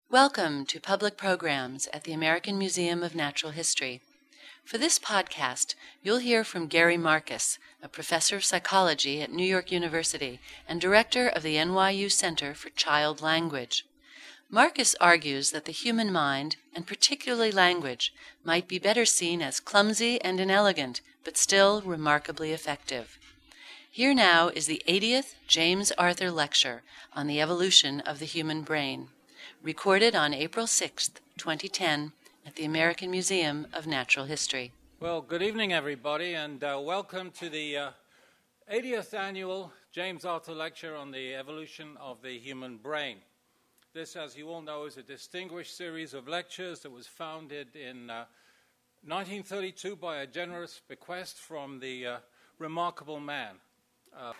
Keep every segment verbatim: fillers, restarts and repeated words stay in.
Welcome to Public Programs at the American Museum of Natural History. For this podcast, you'll hear from Gary Marcus, a professor of psychology at New York University and director of the N Y U Center for Child Language. Marcus argues that the human mind, and particularly language, might be better seen as clumsy and inelegant, but still remarkably effective. Here now is the eightieth James Arthur Lecture on the Evolution of the Human Brain, recorded on April sixth, twenty ten, at the American Museum of Natural History. Well, good evening, everybody, and uh, welcome to the uh, eightieth Annual James Arthur Lecture on the Evolution of the Human Brain. This, as you all know, is a distinguished series of lectures that was founded in uh, nineteen thirty-two by a generous bequest from the uh, remarkable man. Uh,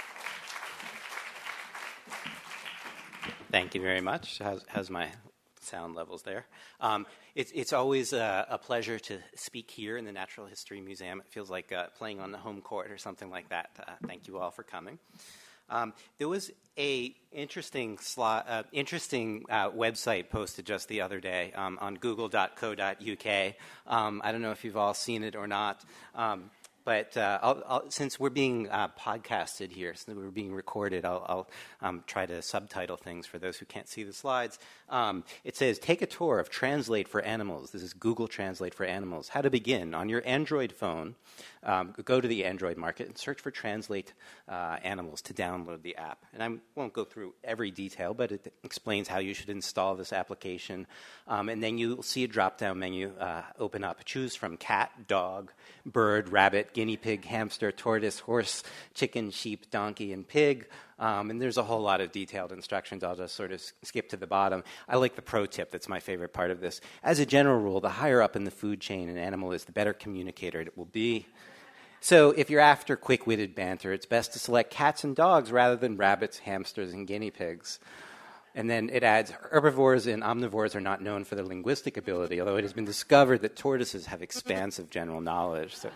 Thank you very much. How's, how's my sound levels there? Um, it's, it's always a, a pleasure to speak here in the Natural History Museum. It feels like uh, playing on the home court or something like that. Uh, thank you all for coming. Um, there was a interesting sli- uh, interesting uh, website posted just the other day um, on google dot co dot U K. Um, I don't know if you've all seen it or not. Um, But uh, I'll, I'll, since we're being uh, podcasted here, since we're being recorded, I'll, I'll um, try to subtitle things for those who can't see the slides. Um, it says, take a tour of Translate for Animals. This is Google Translate for Animals. How to begin. On your Android phone, um, go to the Android market and search for Translate uh, Animals to download the app. And I won't go through every detail, but it explains how you should install this application. Um, and then you'll see a drop-down menu uh, open up. Choose from cat, dog, bird, rabbit, guinea pig, hamster, tortoise, horse, chicken, sheep, donkey, and pig. Um, and there's a whole lot of detailed instructions. I'll just sort of skip to the bottom. I like the pro tip. That's my favorite part of this. As a general rule, the higher up in the food chain an animal is, the better communicator it will be. So if you're after quick-witted banter, it's best to select cats and dogs rather than rabbits, hamsters, and guinea pigs. And then it adds, herbivores and omnivores are not known for their linguistic ability, although it has been discovered that tortoises have expansive general knowledge. So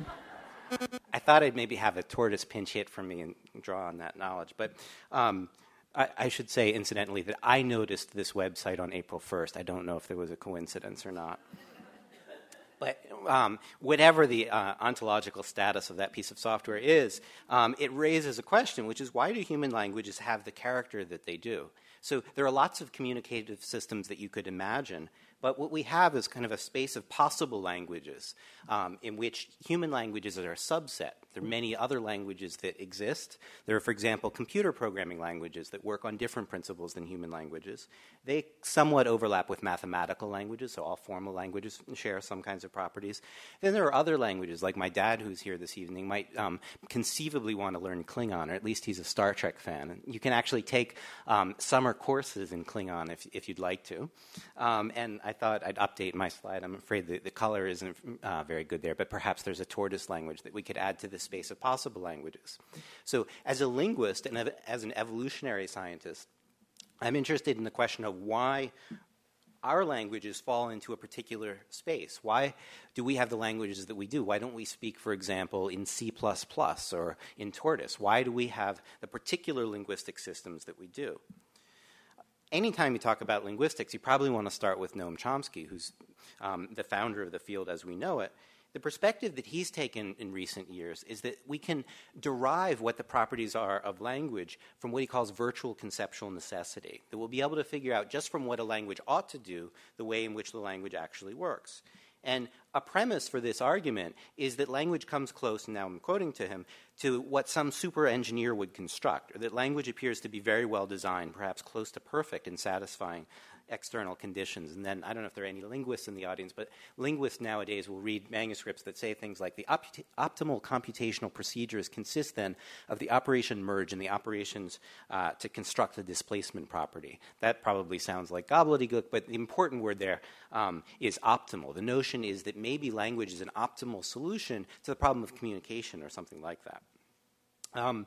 I thought I'd maybe have a tortoise pinch hit for me and draw on that knowledge. But um, I, I should say, incidentally, that I noticed this website on April first. I don't know if there was a coincidence or not. But um, whatever the uh, ontological status of that piece of software is, um, it raises a question, which is, why do human languages have the character that they do? So there are lots of communicative systems that you could imagine, but what we have is kind of a space of possible languages um, in which human languages are a subset. There are many other languages that exist. There are, for example, computer programming languages that work on different principles than human languages. They somewhat overlap with mathematical languages, so all formal languages share some kinds of properties. Then there are other languages, like my dad, who's here this evening, might um, conceivably want to learn Klingon, or at least he's a Star Trek fan. And you can actually take um, summer courses in Klingon if, if you'd like to. Um, and I thought I'd update my slide. I'm afraid the, the color isn't uh, very good there, but perhaps there's a tortoise language that we could add to the space of possible languages. So as a linguist and as an evolutionary scientist, I'm interested in the question of why our languages fall into a particular space. Why do we have the languages that we do? Why don't we speak, for example, in C plus plus or in Tortoise? Why do we have the particular linguistic systems that we do? Anytime you talk about linguistics, you probably want to start with Noam Chomsky, who's um, the founder of the field as we know it. The perspective that he's taken in recent years is that we can derive what the properties are of language from what he calls virtual conceptual necessity, that we'll be able to figure out just from what a language ought to do the way in which the language actually works. And a premise for this argument is that language comes close, and now I'm quoting to him, to what some super engineer would construct, or that language appears to be very well designed, perhaps close to perfect in satisfying external conditions. And then, I don't know if there are any linguists in the audience, but linguists nowadays will read manuscripts that say things like the op- optimal computational procedures consist then of the operation merge and the operations uh, to construct the displacement property. That probably sounds like gobbledygook, but the important word there um, is optimal. The notion is that maybe language is an optimal solution to the problem of communication or something like that. Um,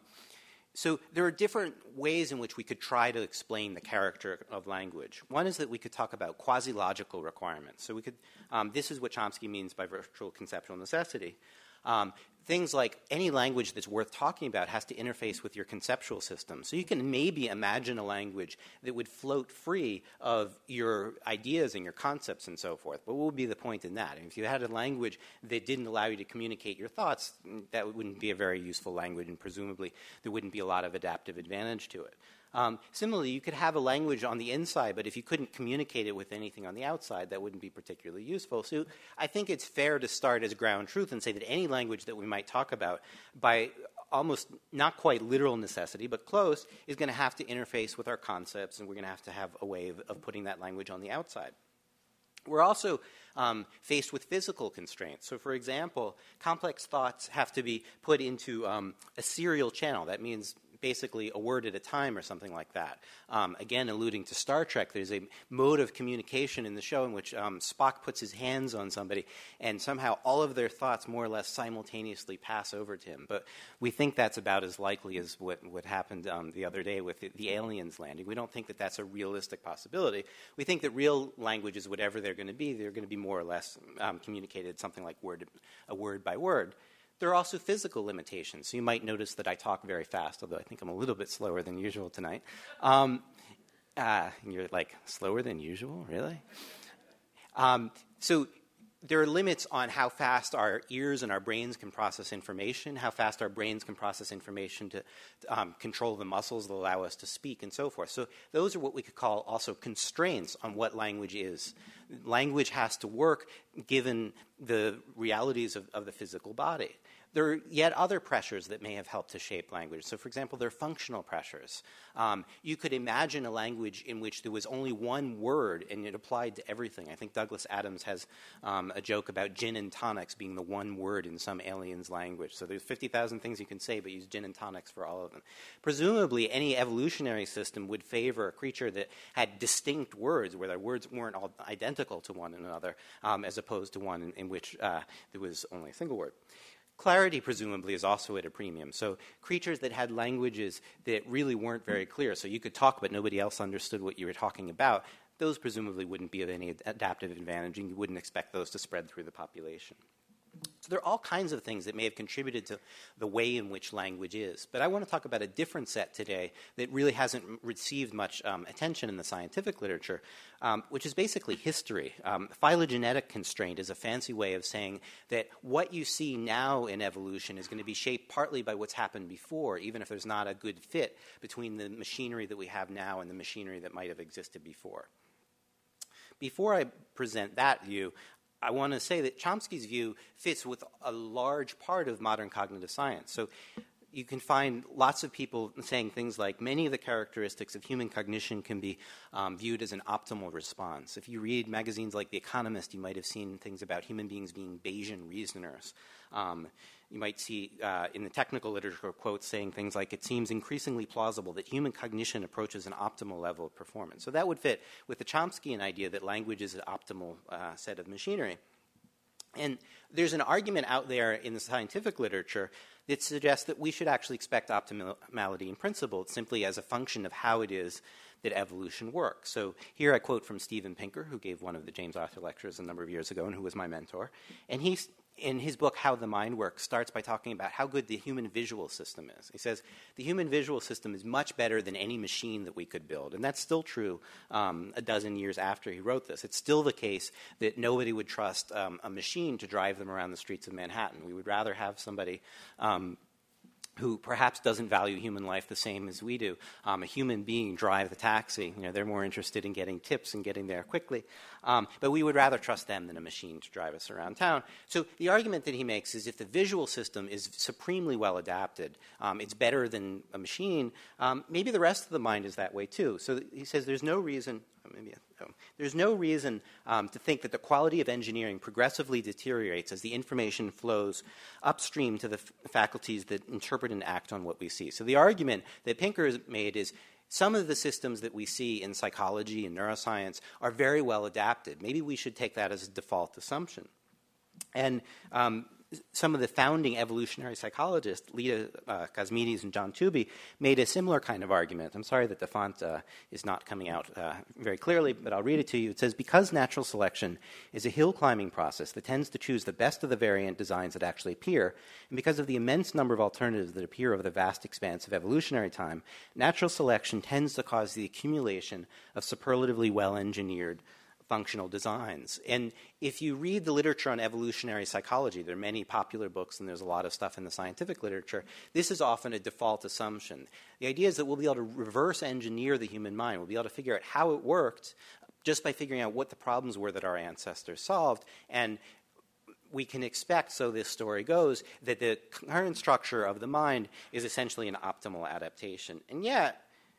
So there are different ways in which we could try to explain the character of language. One is that we could talk about quasi-logical requirements. So we could, um, this is what Chomsky means by virtual conceptual necessity. Um, Things like any language that's worth talking about has to interface with your conceptual system. So you can maybe imagine a language that would float free of your ideas and your concepts and so forth. But what would be the point in that? And if you had a language that didn't allow you to communicate your thoughts, that wouldn't be a very useful language, and presumably there wouldn't be a lot of adaptive advantage to it. Um, similarly, you could have a language on the inside, but if you couldn't communicate it with anything on the outside, that wouldn't be particularly useful. So I think it's fair to start as ground truth and say that any language that we might talk about, by almost not quite literal necessity, but close, is going to have to interface with our concepts, and we're going to have to have a way of, of putting that language on the outside. We're also um, faced with physical constraints. So, for example, complex thoughts have to be put into um, a serial channel. That means basically a word at a time or something like that. Um, again, alluding to Star Trek, there's a mode of communication in the show in which um, Spock puts his hands on somebody, and somehow all of their thoughts more or less simultaneously pass over to him. But we think that's about as likely as what, what happened um, the other day with the, the aliens landing. We don't think that that's a realistic possibility. We think that real languages, whatever they're going to be, they're going to be more or less um, communicated something like word, a word by word. There are also physical limitations. So you might notice that I talk very fast, although I think I'm a little bit slower than usual tonight. Um, uh, and you're like, slower than usual? Really? Um, so there are limits on how fast our ears and our brains can process information, how fast our brains can process information to um, control the muscles that allow us to speak, and so forth. So those are what we could call also constraints on what language is. Language has to work given the realities of, of the physical body. There are yet other pressures that may have helped to shape language. So, for example, there are functional pressures. Um, you could imagine a language in which there was only one word and it applied to everything. I think Douglas Adams has um, a joke about gin and tonics being the one word in some alien's language. So there's fifty thousand things you can say, but use gin and tonics for all of them. Presumably, any evolutionary system would favor a creature that had distinct words, where their words weren't all identical to one another, um, as opposed to one in, in which uh, there was only a single word. Clarity, presumably, is also at a premium. So creatures that had languages that really weren't very clear, so you could talk but nobody else understood what you were talking about, those presumably wouldn't be of any adaptive advantage, and you wouldn't expect those to spread through the population. So there are all kinds of things that may have contributed to the way in which language is. But I want to talk about a different set today that really hasn't received much um, attention in the scientific literature, um, which is basically history. Um, phylogenetic constraint is a fancy way of saying that what you see now in evolution is going to be shaped partly by what's happened before, even if there's not a good fit between the machinery that we have now and the machinery that might have existed before. Before I present that view, I want to say that Chomsky's view fits with a large part of modern cognitive science. So you can find lots of people saying things like many of the characteristics of human cognition can be um, viewed as an optimal response. If you read magazines like The Economist, you might have seen things about human beings being Bayesian reasoners. Um, you might see uh, in the technical literature quotes saying things like, it seems increasingly plausible that human cognition approaches an optimal level of performance. So that would fit with the Chomskyan idea that language is an optimal uh, set of machinery. And there's an argument out there in the scientific literature that suggests that we should actually expect optimality in principle simply as a function of how it is that evolution works. So here I quote from Steven Pinker, who gave one of the James Arthur lectures a number of years ago and who was my mentor. And he's in his book, How the Mind Works, starts by talking about how good the human visual system is. He says, the human visual system is much better than any machine that we could build. And that's still true um, a dozen years after he wrote this. It's still the case that nobody would trust um, a machine to drive them around the streets of Manhattan. We would rather have somebody um, who perhaps doesn't value human life the same as we do, um, a human being drive the taxi. You know, they're more interested in getting tips and getting there quickly. Um, but we would rather trust them than a machine to drive us around town. So the argument that he makes is if the visual system is supremely well adapted, um, it's better than a machine, um, maybe the rest of the mind is that way too. So he says there's no reason... Maybe, oh, there's no reason um, to think that the quality of engineering progressively deteriorates as the information flows upstream to the f- faculties that interpret and act on what we see. So the argument that Pinker has made is some of the systems that we see in psychology and neuroscience are very well adapted. Maybe we should take that as a default assumption. And um, some of the founding evolutionary psychologists, Lida uh, Kosmides and John Tooby, made a similar kind of argument. I'm sorry that the font uh, is not coming out uh, very clearly, but I'll read it to you. It says, because natural selection is a hill-climbing process that tends to choose the best of the variant designs that actually appear, and because of the immense number of alternatives that appear over the vast expanse of evolutionary time, natural selection tends to cause the accumulation of superlatively well-engineered functional designs. And if you read the literature on evolutionary psychology, there are many popular books and there's a lot of stuff in the scientific literature, this is often a default assumption. The idea is that we'll be able to reverse engineer the human mind. We'll be able to figure out how it worked just by figuring out what the problems were that our ancestors solved. And we can expect, so this story goes, that the current structure of the mind is essentially an optimal adaptation. And yet,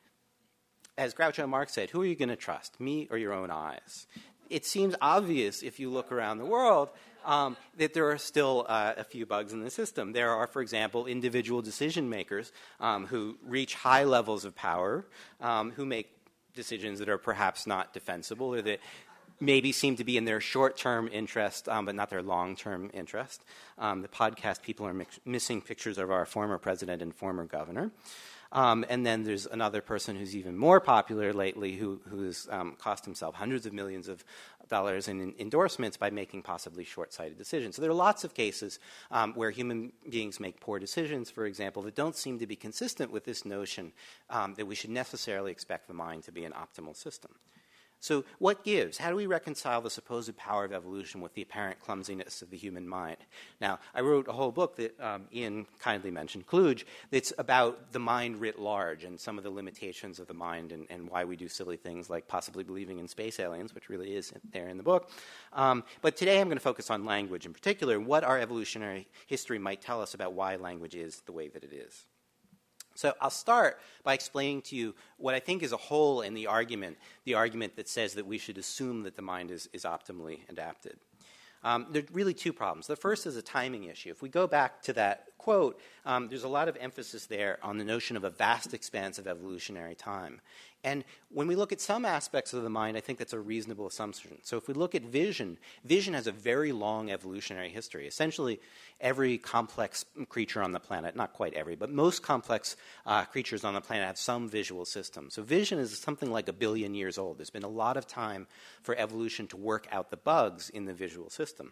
as Groucho Marx said, who are you going to trust, me or your own eyes? It seems obvious if you look around the world um, that there are still uh, a few bugs in the system. There are, for example, individual decision makers um, who reach high levels of power, um, who make decisions that are perhaps not defensible or that maybe seem to be in their short-term interest, um, but not their long-term interest. Um, the podcast people are mix- missing pictures of our former president and former governor. Um, and then there's another person who's even more popular lately who who's um, cost himself hundreds of millions of dollars in, in endorsements by making possibly short-sighted decisions. So there are lots of cases um, where human beings make poor decisions, for example, that don't seem to be consistent with this notion um, that we should necessarily expect the mind to be an optimal system. So what gives? How do we reconcile the supposed power of evolution with the apparent clumsiness of the human mind? Now, I wrote a whole book that um, Ian kindly mentioned, Kluge, that's about the mind writ large and some of the limitations of the mind and, and why we do silly things like possibly believing in space aliens, which really is there in the book. Um, but today I'm going to focus on language in particular, and what our evolutionary history might tell us about why language is the way that it is. So I'll start by explaining to you what I think is a hole in the argument, the argument that says that we should assume that the mind is, is optimally adapted. Um, there are really two problems. The first is a timing issue. If we go back to that quote, um, there's a lot of emphasis there on the notion of a vast expanse of evolutionary time. And when we look at some aspects of the mind, I think that's a reasonable assumption. So if we look at vision, vision has a very long evolutionary history. Essentially, every complex creature on the planet, not quite every, but most complex uh, creatures on the planet have some visual system. So vision is something like a billion years old. There's been a lot of time for evolution to work out the bugs in the visual system.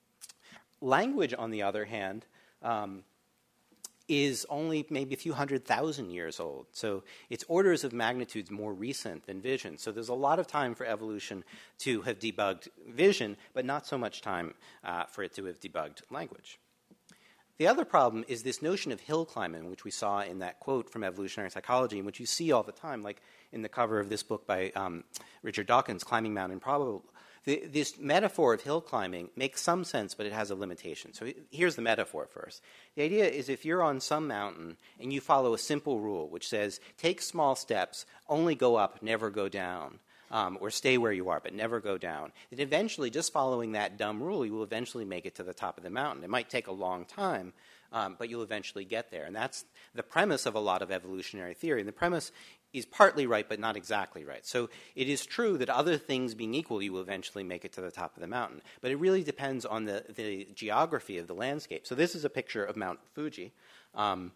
Language, on the other hand, um, is only maybe a few hundred thousand years old. So it's orders of magnitudes more recent than vision. So there's a lot of time for evolution to have debugged vision, but not so much time uh, for it to have debugged language. The other problem is this notion of hill climbing, which we saw in that quote from Evolutionary Psychology, and which you see all the time, like in the cover of this book by um, Richard Dawkins, Climbing Mount Improbable. The, this metaphor of hill climbing makes some sense, but it has a limitation. So here's the metaphor first. The idea is if you're on some mountain and you follow a simple rule, which says take small steps, only go up, never go down, um, or stay where you are, but never go down, then eventually, just following that dumb rule, you will eventually make it to the top of the mountain. It might take a long time, um, but you'll eventually get there. And that's the premise of a lot of evolutionary theory. And the premise is partly right, but not exactly right. So it is true that other things being equal, you will eventually make it to the top of the mountain. But it really depends on the, the geography of the landscape. So this is a picture of Mount Fuji. Um,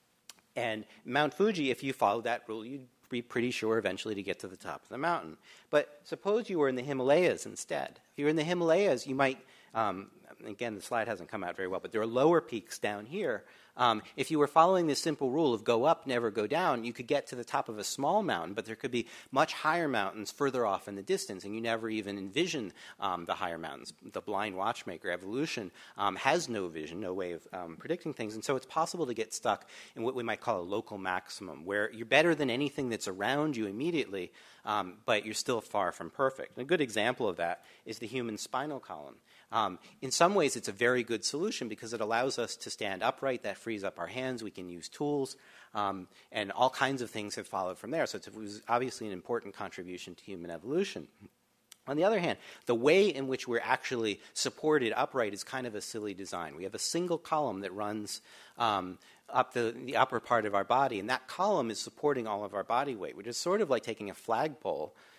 and Mount Fuji, if you follow that rule, you'd be pretty sure eventually to get to the top of the mountain. But suppose you were in the Himalayas instead. If you were in the Himalayas, you might, um, again, the slide hasn't come out very well, but there are lower peaks down here. Um, if you were following this simple rule of go up, never go down, you could get to the top of a small mountain, but there could be much higher mountains further off in the distance, and you never even envision um, the higher mountains. The blind watchmaker, evolution, um, has no vision, no way of um, predicting things, and so it's possible to get stuck in what we might call a local maximum, where you're better than anything that's around you immediately, um, but you're still far from perfect. And a good example of that is the human spinal column. Um, in some ways, it's a very good solution because it allows us to stand upright. That frees up our hands. We can use tools. Um, and all kinds of things have followed from there. So it was obviously an important contribution to human evolution. On the other hand, the way in which we're actually supported upright is kind of a silly design. We have a single column that runs um, up the, the upper part of our body, and that column is supporting all of our body weight, which is sort of like taking a flagpole,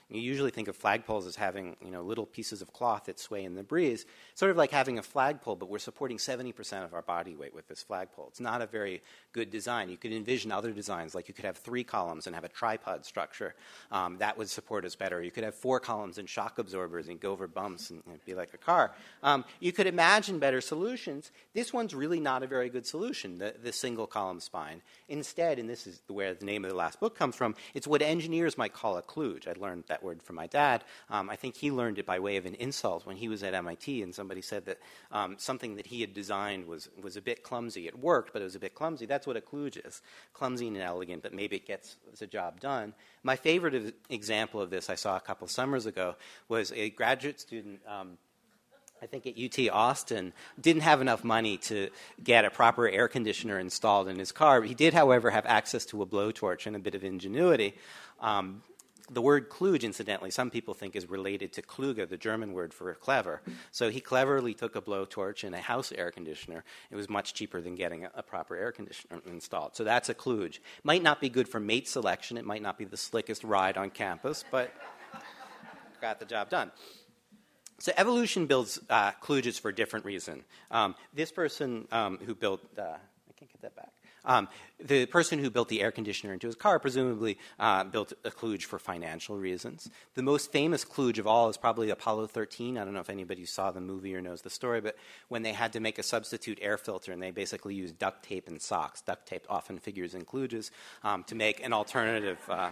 You usually think of flagpoles as having, you know, little pieces of cloth that sway in the breeze, sort of like having a flagpole, but we're supporting seventy percent of our body weight with this flagpole. It's not a very good design. You could envision other designs, like you could have three columns and have a tripod structure. Um, that would support us better. You could have four columns and shock absorbers and go over bumps and, and be like a car. Um, you could imagine better solutions. This one's really not a very good solution, the, the single column spine. Instead, and this is where the name of the last book comes from, it's what engineers might call a kludge. I learned that word from my dad. Um, I think he learned it by way of an insult when he was at M I T, and somebody said that um, something that he had designed was, was a bit clumsy. It worked, but it was a bit clumsy. That's what a kludge is, clumsy and elegant, but maybe it gets the job done. My favorite of, example of this I saw a couple summers ago was a graduate student, um, I think at U T Austin, didn't have enough money to get a proper air conditioner installed in his car. He did, however, have access to a blowtorch and a bit of ingenuity. Um, the word kludge, incidentally, some people think is related to kluge, the German word for clever. So he cleverly took a blowtorch and a house air conditioner. It was much cheaper than getting a, a proper air conditioner installed. So that's a kludge. Might not be good for mate selection. It might not be the slickest ride on campus, but got the job done. So evolution builds uh, kludges for a different reason. Um, this person um, who built, uh, I can't get that back. Um, the person who built the air conditioner into his car presumably uh, built a kludge for financial reasons. The most famous kludge of all is probably Apollo thirteen. I don't know if anybody saw the movie or knows the story, but when they had to make a substitute air filter and they basically used duct tape and socks, duct tape often figures in kludges, um, to make an alternative. Uh,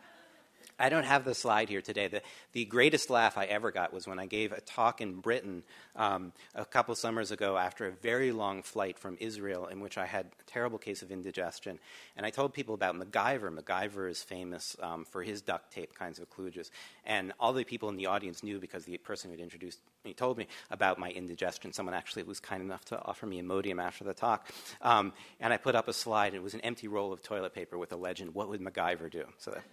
I don't have the slide here today. The, the greatest laugh I ever got was when I gave a talk in Britain um, a couple summers ago after a very long flight from Israel in which I had a terrible case of indigestion. And I told people about MacGyver. MacGyver is famous um, for his duct tape kinds of kludges. And all the people in the audience knew because the person who had introduced me told me about my indigestion. Someone actually was kind enough to offer me Imodium after the talk. Um, and I put up a slide. It was an empty roll of toilet paper with a legend, "What would MacGyver do?" So that,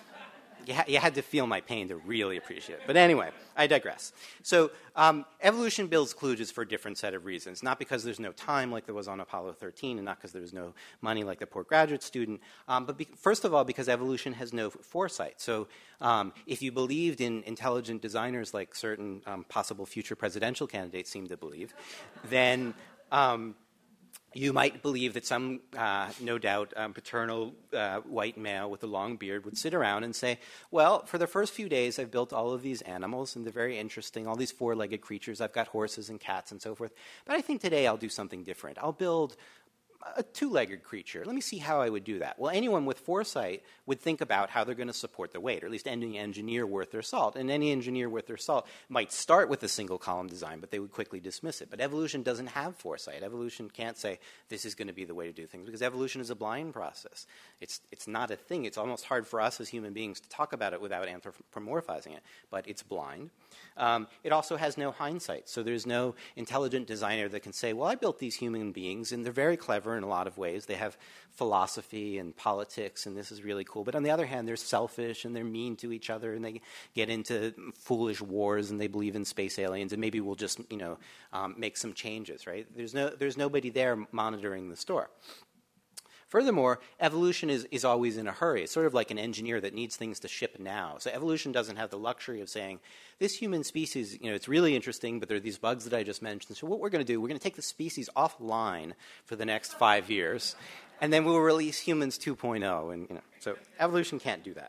You, ha- you had to feel my pain to really appreciate it. But anyway, I digress. So um, evolution builds kludges for a different set of reasons, not because there's no time like there was on Apollo thirteen, and not because there was no money like the poor graduate student, um, but be- first of all, because evolution has no foresight. So um, if you believed in intelligent designers like certain um, possible future presidential candidates seem to believe, then Um, you might believe that some, uh, no doubt, um, paternal uh, white male with a long beard would sit around and say, well, for the first few days I've built all of these animals, and they're very interesting, all these four-legged creatures. I've got horses and cats and so forth. But I think today I'll do something different. I'll build a two-legged creature. Let me see how I would do that. Well, anyone with foresight would think about how they're going to support their weight, or at least any engineer worth their salt. And any engineer worth their salt might start with a single-column design, but they would quickly dismiss it. But evolution doesn't have foresight. Evolution can't say, this is going to be the way to do things, because evolution is a blind process. It's, it's not a thing. It's almost hard for us as human beings to talk about it without anthropomorphizing it, but it's blind. Um, it also has no hindsight. So there's no intelligent designer that can say, well, I built these human beings, and they're very clever in a lot of ways. They have philosophy and politics, and this is really cool. But on the other hand, they're selfish, and they're mean to each other, and they get into foolish wars, and they believe in space aliens, and maybe we'll just, you know, um, make some changes, right? There's no, there's nobody there monitoring the store. Furthermore, evolution is, is always in a hurry. It's sort of like an engineer that needs things to ship now. So evolution doesn't have the luxury of saying, this human species, you know, it's really interesting, but there are these bugs that I just mentioned. So what we're going to do, we're going to take the species offline for the next five years, and then we'll release humans two point oh. And, you know, so evolution can't do that.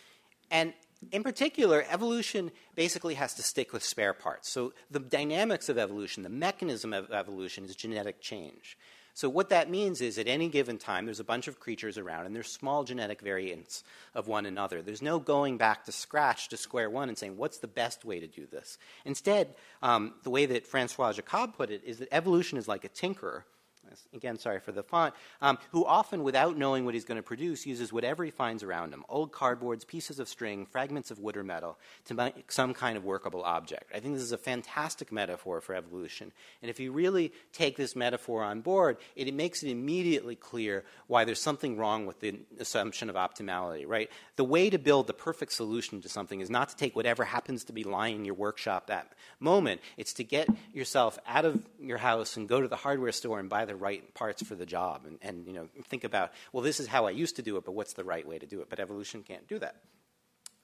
And in particular, evolution basically has to stick with spare parts. So the dynamics of evolution, the mechanism of evolution is genetic change. So what that means is at any given time, there's a bunch of creatures around, and there's small genetic variants of one another. There's no going back to scratch to square one and saying, what's the best way to do this? Instead, um, the way that Francois Jacob put it is that evolution is like a tinkerer. Again, sorry for the font, um, who often, without knowing what he's going to produce, uses whatever he finds around him, old cardboards, pieces of string, fragments of wood or metal, to make some kind of workable object. I think this is a fantastic metaphor for evolution. And if you really take this metaphor on board, it, it makes it immediately clear why there's something wrong with the assumption of optimality, right? The way to build the perfect solution to something is not to take whatever happens to be lying in your workshop that moment. It's to get yourself out of your house and go to the hardware store and buy the right parts for the job, and, and you know, think about, well, this is how I used to do it, but what's the right way to do it? But evolution can't do that.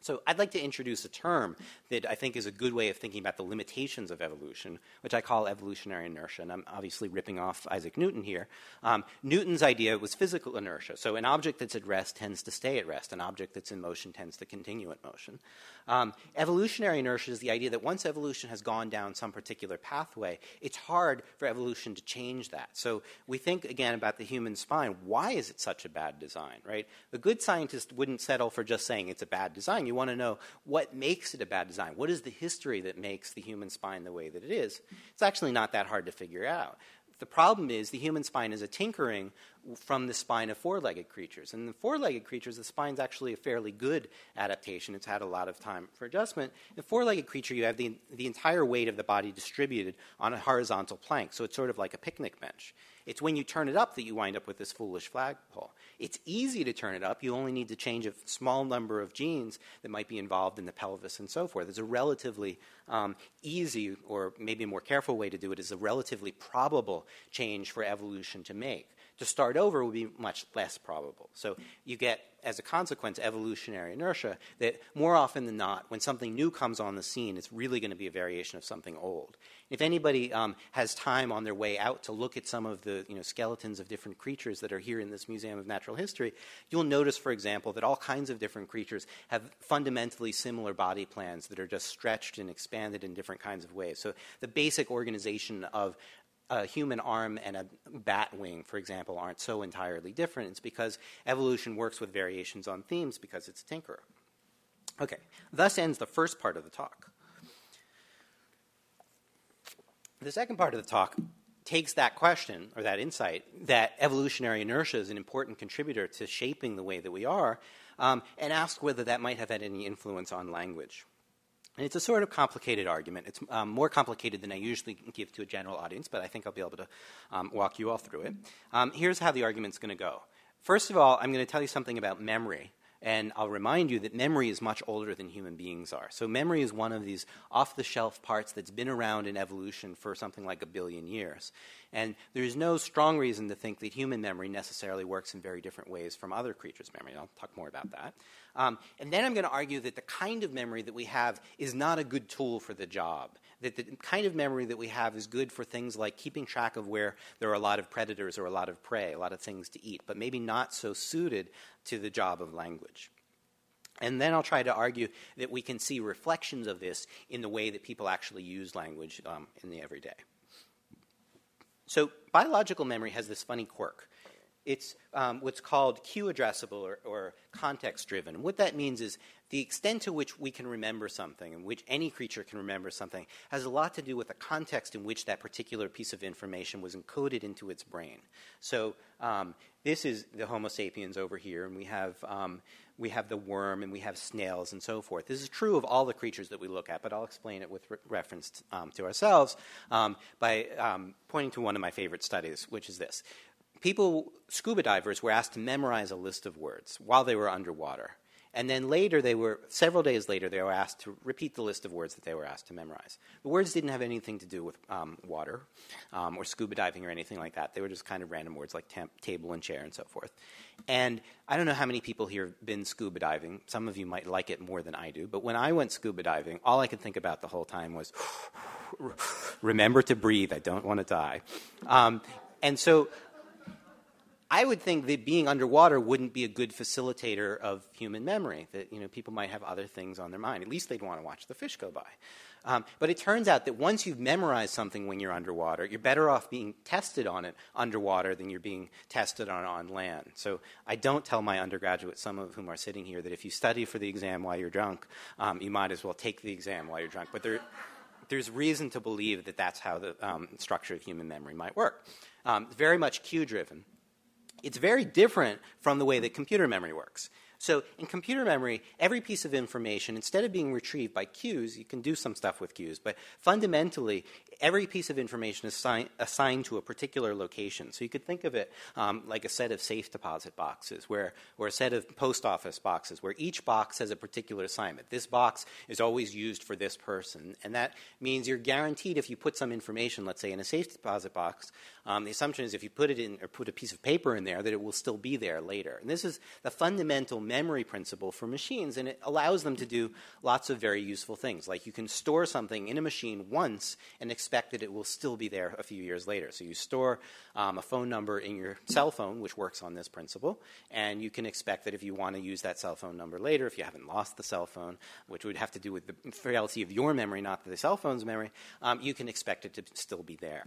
So I'd like to introduce a term that I think is a good way of thinking about the limitations of evolution, which I call evolutionary inertia. And I'm obviously ripping off Isaac Newton here. Um, Newton's idea was physical inertia. So an object that's at rest tends to stay at rest. An object that's in motion tends to continue in motion. Um, evolutionary inertia is the idea that once evolution has gone down some particular pathway, it's hard for evolution to change that. So we think, again, about the human spine. Why is it such a bad design, right? The good scientist wouldn't settle for just saying it's a bad design. You want to know what makes it a bad design. What is the history that makes the human spine the way that it is? It's actually not that hard to figure out. The problem is the human spine is a tinkering from the spine of four-legged creatures. And in the four-legged creatures, the spine's actually a fairly good adaptation. It's had a lot of time for adjustment. In a four-legged creature, you have the, the entire weight of the body distributed on a horizontal plank. So it's sort of like a picnic bench. It's when you turn it up that you wind up with this foolish flagpole. It's easy to turn it up. You only need to change a small number of genes that might be involved in the pelvis and so forth. It's a relatively um, easy, or maybe a more careful way to do it, is a relatively probable change for evolution to make. To start over would be much less probable. So you get, as a consequence, evolutionary inertia that more often than not, when something new comes on the scene, it's really going to be a variation of something old. If anybody um, has time on their way out to look at some of the you know, skeletons of different creatures that are here in this Museum of Natural History, you'll notice, for example, that all kinds of different creatures have fundamentally similar body plans that are just stretched and expanded in different kinds of ways. So the basic organization of a human arm and a bat wing, for example, aren't so entirely different. It's because evolution works with variations on themes because it's a tinkerer. Okay, thus ends the first part of the talk. The second part of the talk takes that question, or that insight, that evolutionary inertia is an important contributor to shaping the way that we are, um, and asks whether that might have had any influence on language. And it's a sort of complicated argument. It's um, more complicated than I usually give to a general audience, but I think I'll be able to um, walk you all through it. Um, here's how the argument's going to go. First of all, I'm going to tell you something about memory, and I'll remind you that memory is much older than human beings are. So memory is one of these off-the-shelf parts that's been around in evolution for something like a billion years. And there's no strong reason to think that human memory necessarily works in very different ways from other creatures' memory. And I'll talk more about that. Um, and then I'm going to argue that the kind of memory that we have is not a good tool for the job. That the kind of memory that we have is good for things like keeping track of where there are a lot of predators or a lot of prey, a lot of things to eat, but maybe not so suited to the job of language. And then I'll try to argue that we can see reflections of this in the way that people actually use language um, in the everyday. So biological memory has this funny quirk. It's um, what's called cue-addressable or, or context-driven. And what that means is the extent to which we can remember something, and which any creature can remember something, has a lot to do with the context in which that particular piece of information was encoded into its brain. So um, this is the Homo sapiens over here, and we have um, we have the worm, and we have snails, and so forth. This is true of all the creatures that we look at, but I'll explain it with re- reference t- um, to ourselves um, by um, pointing to one of my favorite studies, which is this. People, scuba divers, were asked to memorize a list of words while they were underwater. And then later, they were, several days later, they were asked to repeat the list of words that they were asked to memorize. The words didn't have anything to do with um, water um, or scuba diving or anything like that. They were just kind of random words like temp, table, and chair, and so forth. And I don't know how many people here have been scuba diving. Some of you might like it more than I do. But when I went scuba diving, all I could think about the whole time was, remember to breathe. I don't want to die. Um, and so I would think that being underwater wouldn't be a good facilitator of human memory, that you know people might have other things on their mind. At least they'd want to watch the fish go by. Um, but it turns out that once you've memorized something when you're underwater, you're better off being tested on it underwater than you're being tested on on land. So I don't tell my undergraduates, some of whom are sitting here, that if you study for the exam while you're drunk, um, you might as well take the exam while you're drunk. But there, there's reason to believe that that's how the um, structure of human memory might work. Um, it's very much cue-driven. It's very different from the way that computer memory works. So in computer memory, every piece of information, instead of being retrieved by cues, you can do some stuff with cues, but fundamentally, every piece of information is assign, assigned to a particular location. So you could think of it um, like a set of safe deposit boxes, where, or a set of post office boxes, where each box has a particular assignment. This box is always used for this person, and that means you're guaranteed if you put some information, let's say in a safe deposit box, um, the assumption is if you put it in, or put a piece of paper in there, that it will still be there later. And this is the fundamental memory principle for machines, and it allows them to do lots of very useful things. Like you can store something in a machine once and expect that it will still be there a few years later. So you store um, a phone number in your cell phone, which works on this principle, and you can expect that if you want to use that cell phone number later, if you haven't lost the cell phone, which would have to do with the fidelity of your memory, not the cell phone's memory, um, you can expect it to still be there.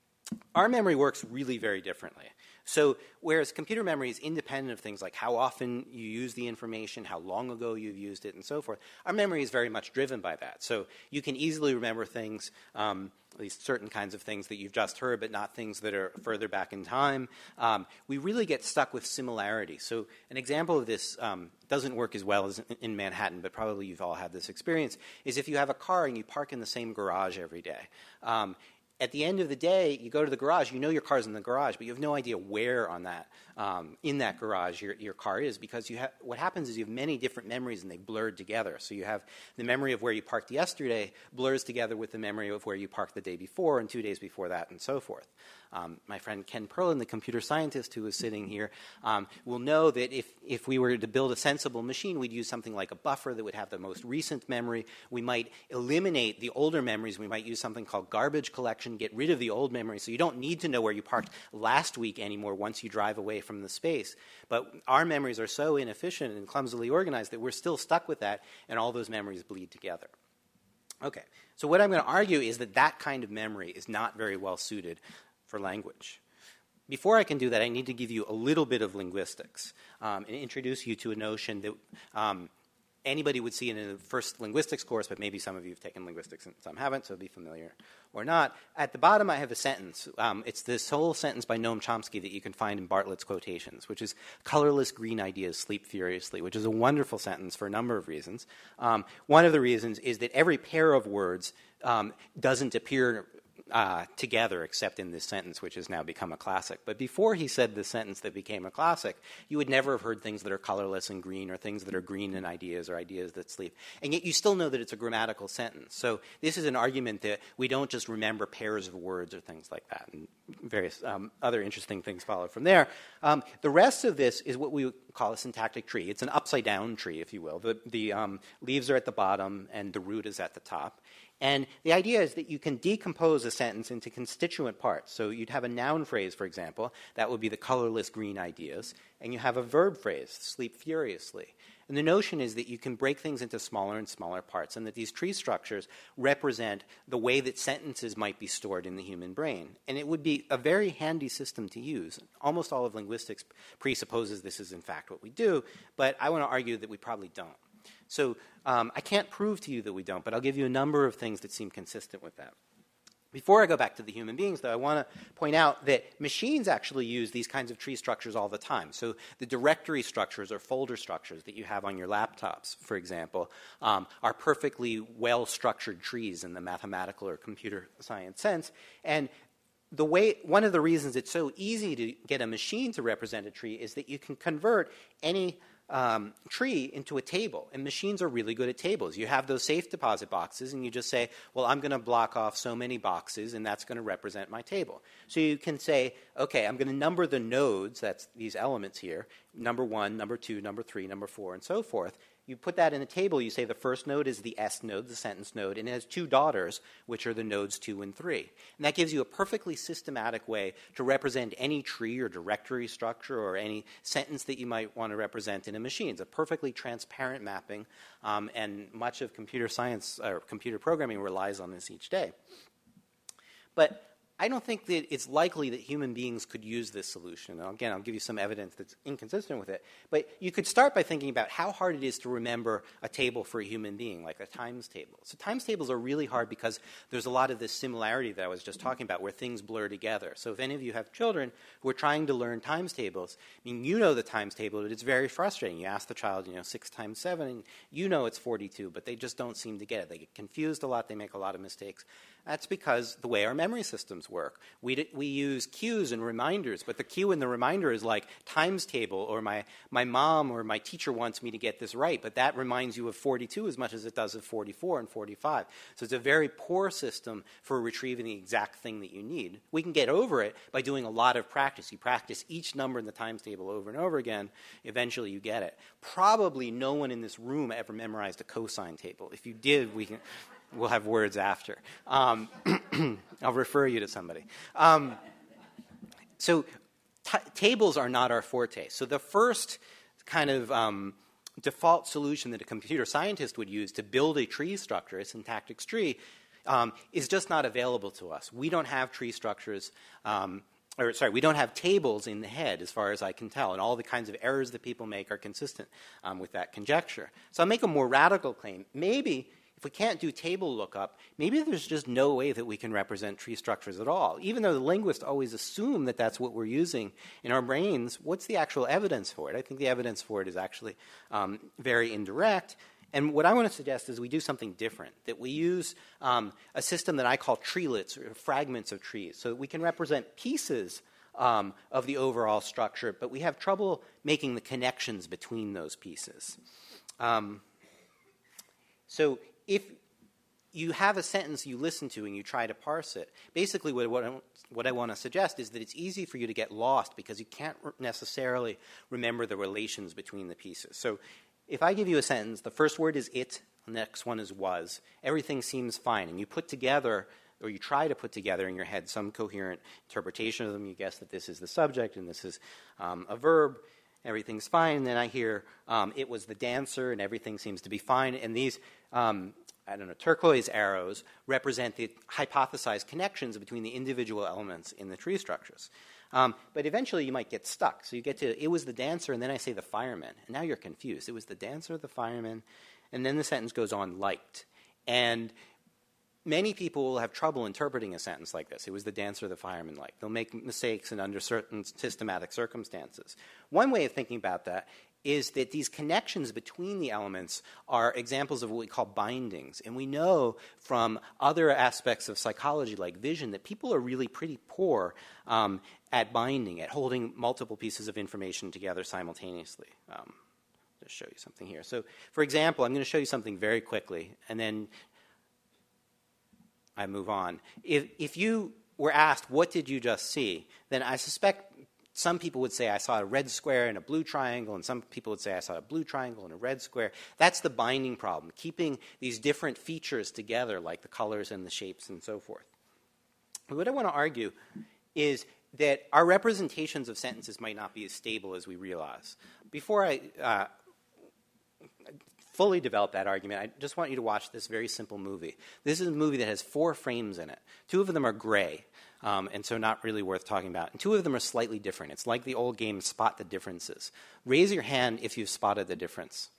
Our memory works really very differently. So whereas computer memory is independent of things like how often you use the information, how long ago you've used it, and so forth, our memory is very much driven by that. So you can easily remember things, um, at least certain kinds of things that you've just heard, but not things that are further back in time. Um, we really get stuck with similarity. So an example of this um, doesn't work as well as in Manhattan, but probably you've all had this experience, is if you have a car and you park in the same garage every day. Um, At the end of the day, you go to the garage, you know your car's in the garage, but you have no idea where on that, um, in that garage your, your car is, because you ha- what happens is you have many different memories and they blurred together. So you have the memory of where you parked yesterday blurs together with the memory of where you parked the day before and two days before that and so forth. Um, my friend Ken Perlin, the computer scientist who is sitting here, um, will know that if, if we were to build a sensible machine, we'd use something like a buffer that would have the most recent memory. We might eliminate the older memories. We might use something called garbage collection, get rid of the old memory, so you don't need to know where you parked last week anymore once you drive away from the space. But our memories are so inefficient and clumsily organized that we're still stuck with that, and all those memories bleed together. Okay, so what I'm going to argue is that that kind of memory is not very well suited for language. Before I can do that, I need to give you a little bit of linguistics um, and introduce you to a notion that um, anybody would see in a first linguistics course, but maybe some of you have taken linguistics and some haven't, so be familiar or not. At the bottom, I have a sentence. Um, it's this whole sentence by Noam Chomsky that you can find in Bartlett's quotations, which is, "Colorless green ideas sleep furiously," which is a wonderful sentence for a number of reasons. Um, one of the reasons is that every pair of words um, doesn't appear Uh, together except in this sentence, which has now become a classic. But before he said the sentence that became a classic, you would never have heard things that are colorless and green, or things that are green in ideas, or ideas that sleep. And yet you still know that it's a grammatical sentence. So this is an argument that we don't just remember pairs of words or things like that. And various um, other interesting things follow from there. Um, the rest of this is what we would call a syntactic tree. It's an upside-down tree, if you will. The, the um, leaves are at the bottom and the root is at the top. And the idea is that you can decompose a sentence into constituent parts. So you'd have a noun phrase, for example. That would be the colorless green ideas. And you have a verb phrase, sleep furiously. And the notion is that you can break things into smaller and smaller parts, and that these tree structures represent the way that sentences might be stored in the human brain. And it would be a very handy system to use. Almost all of linguistics presupposes this is, in fact, what we do. But I want to argue that we probably don't. So um, I can't prove to you that we don't, but I'll give you a number of things that seem consistent with that. Before I go back to the human beings, though, I want to point out that machines actually use these kinds of tree structures all the time. So the directory structures or folder structures that you have on your laptops, for example, um, are perfectly well-structured trees in the mathematical or computer science sense. And the way, one of the reasons it's so easy to get a machine to represent a tree is that you can convert any Um, tree into a table, and machines are really good at tables. You have those safe deposit boxes, and you just say, well, I'm going to block off so many boxes, and that's going to represent my table. So you can say, okay, I'm going to number the nodes, that's these elements here, number one, number two, number three, number four, and so forth. You put that in a table, you say the first node is the S node, the sentence node, and it has two daughters, which are the nodes two and three. And that gives you a perfectly systematic way to represent any tree or directory structure or any sentence that you might want to represent in a machine. It's a perfectly transparent mapping, um, and much of computer science or computer programming relies on this each day. But I don't think that it's likely that human beings could use this solution. Now, again, I'll give you some evidence that's inconsistent with it. But you could start by thinking about how hard it is to remember a table for a human being, like a times table. So times tables are really hard because there's a lot of this similarity that I was just talking about where things blur together. So if any of you have children who are trying to learn times tables, I mean, you know the times table, but it's very frustrating. You ask the child, you know, six times seven, and you know it's forty-two, but they just don't seem to get it. They get confused a lot. They make a lot of mistakes. That's because the way our memory systems sentence work. We, d- we use cues and reminders, but the cue and the reminder is like times table, or my, my mom or my teacher wants me to get this right, but that reminds you of forty-two as much as it does of forty-four and forty-five. So it's a very poor system for retrieving the exact thing that you need. We can get over it by doing a lot of practice. You practice each number in the times table over and over again. Eventually you get it. Probably no one in this room ever memorized a cosine table. If you did, we can... We'll have words after. Um, I'll refer you to somebody. Um, so t- tables are not our forte. So the first kind of um, default solution that a computer scientist would use to build a tree structure, a syntactic tree, um, is just not available to us. We don't have tree structures, um, or sorry, we don't have tables in the head as far as I can tell, and all the kinds of errors that people make are consistent um, with that conjecture. So I'll make a more radical claim. Maybe if we can't do table lookup, maybe there's just no way that we can represent tree structures at all. Even though the linguists always assume that that's what we're using in our brains, what's the actual evidence for it? I think the evidence for it is actually um, very indirect. And what I want to suggest is we do something different, that we use um, a system that I call treelets, or fragments of trees, so that we can represent pieces um, of the overall structure, but we have trouble making the connections between those pieces. Um, so if you have a sentence you listen to and you try to parse it, basically what, what, I, what I want to suggest is that it's easy for you to get lost because you can't necessarily remember the relations between the pieces. So if I give you a sentence, the first word is it, the next one is was, everything seems fine, and you put together, or you try to put together in your head some coherent interpretation of them, you guess that this is the subject and this is um, a verb, everything's fine, and then I hear um, it was the dancer and everything seems to be fine, and these um, I don't know, turquoise arrows represent the hypothesized connections between the individual elements in the tree structures. Um, but eventually you might get stuck. So you get to, it was the dancer, and then I say the fireman. And now you're confused. It was the dancer, the fireman, and then the sentence goes on, liked. And many people will have trouble interpreting a sentence like this. It was the dancer, the fireman liked. They'll make mistakes and under certain systematic circumstances. One way of thinking about that is that these connections between the elements are examples of what we call bindings. And we know from other aspects of psychology like vision that people are really pretty poor um, at binding, at holding multiple pieces of information together simultaneously. Um, just show you something here. So, for example, I'm going to show you something very quickly, and then I move on. If, if you were asked, what did you just see, then I suspect some people would say I saw a red square and a blue triangle, and some people would say I saw a blue triangle and a red square. That's the binding problem, keeping these different features together, like the colors and the shapes and so forth. But what I want to argue is that our representations of sentences might not be as stable as we realize. Before I uh, fully develop that argument, I just want you to watch this very simple movie. This is a movie that has four frames in it. Two of them are gray. Um, and so not really worth talking about. And two of them are slightly different. It's like the old game Spot the Differences. Raise your hand if you've spotted the difference.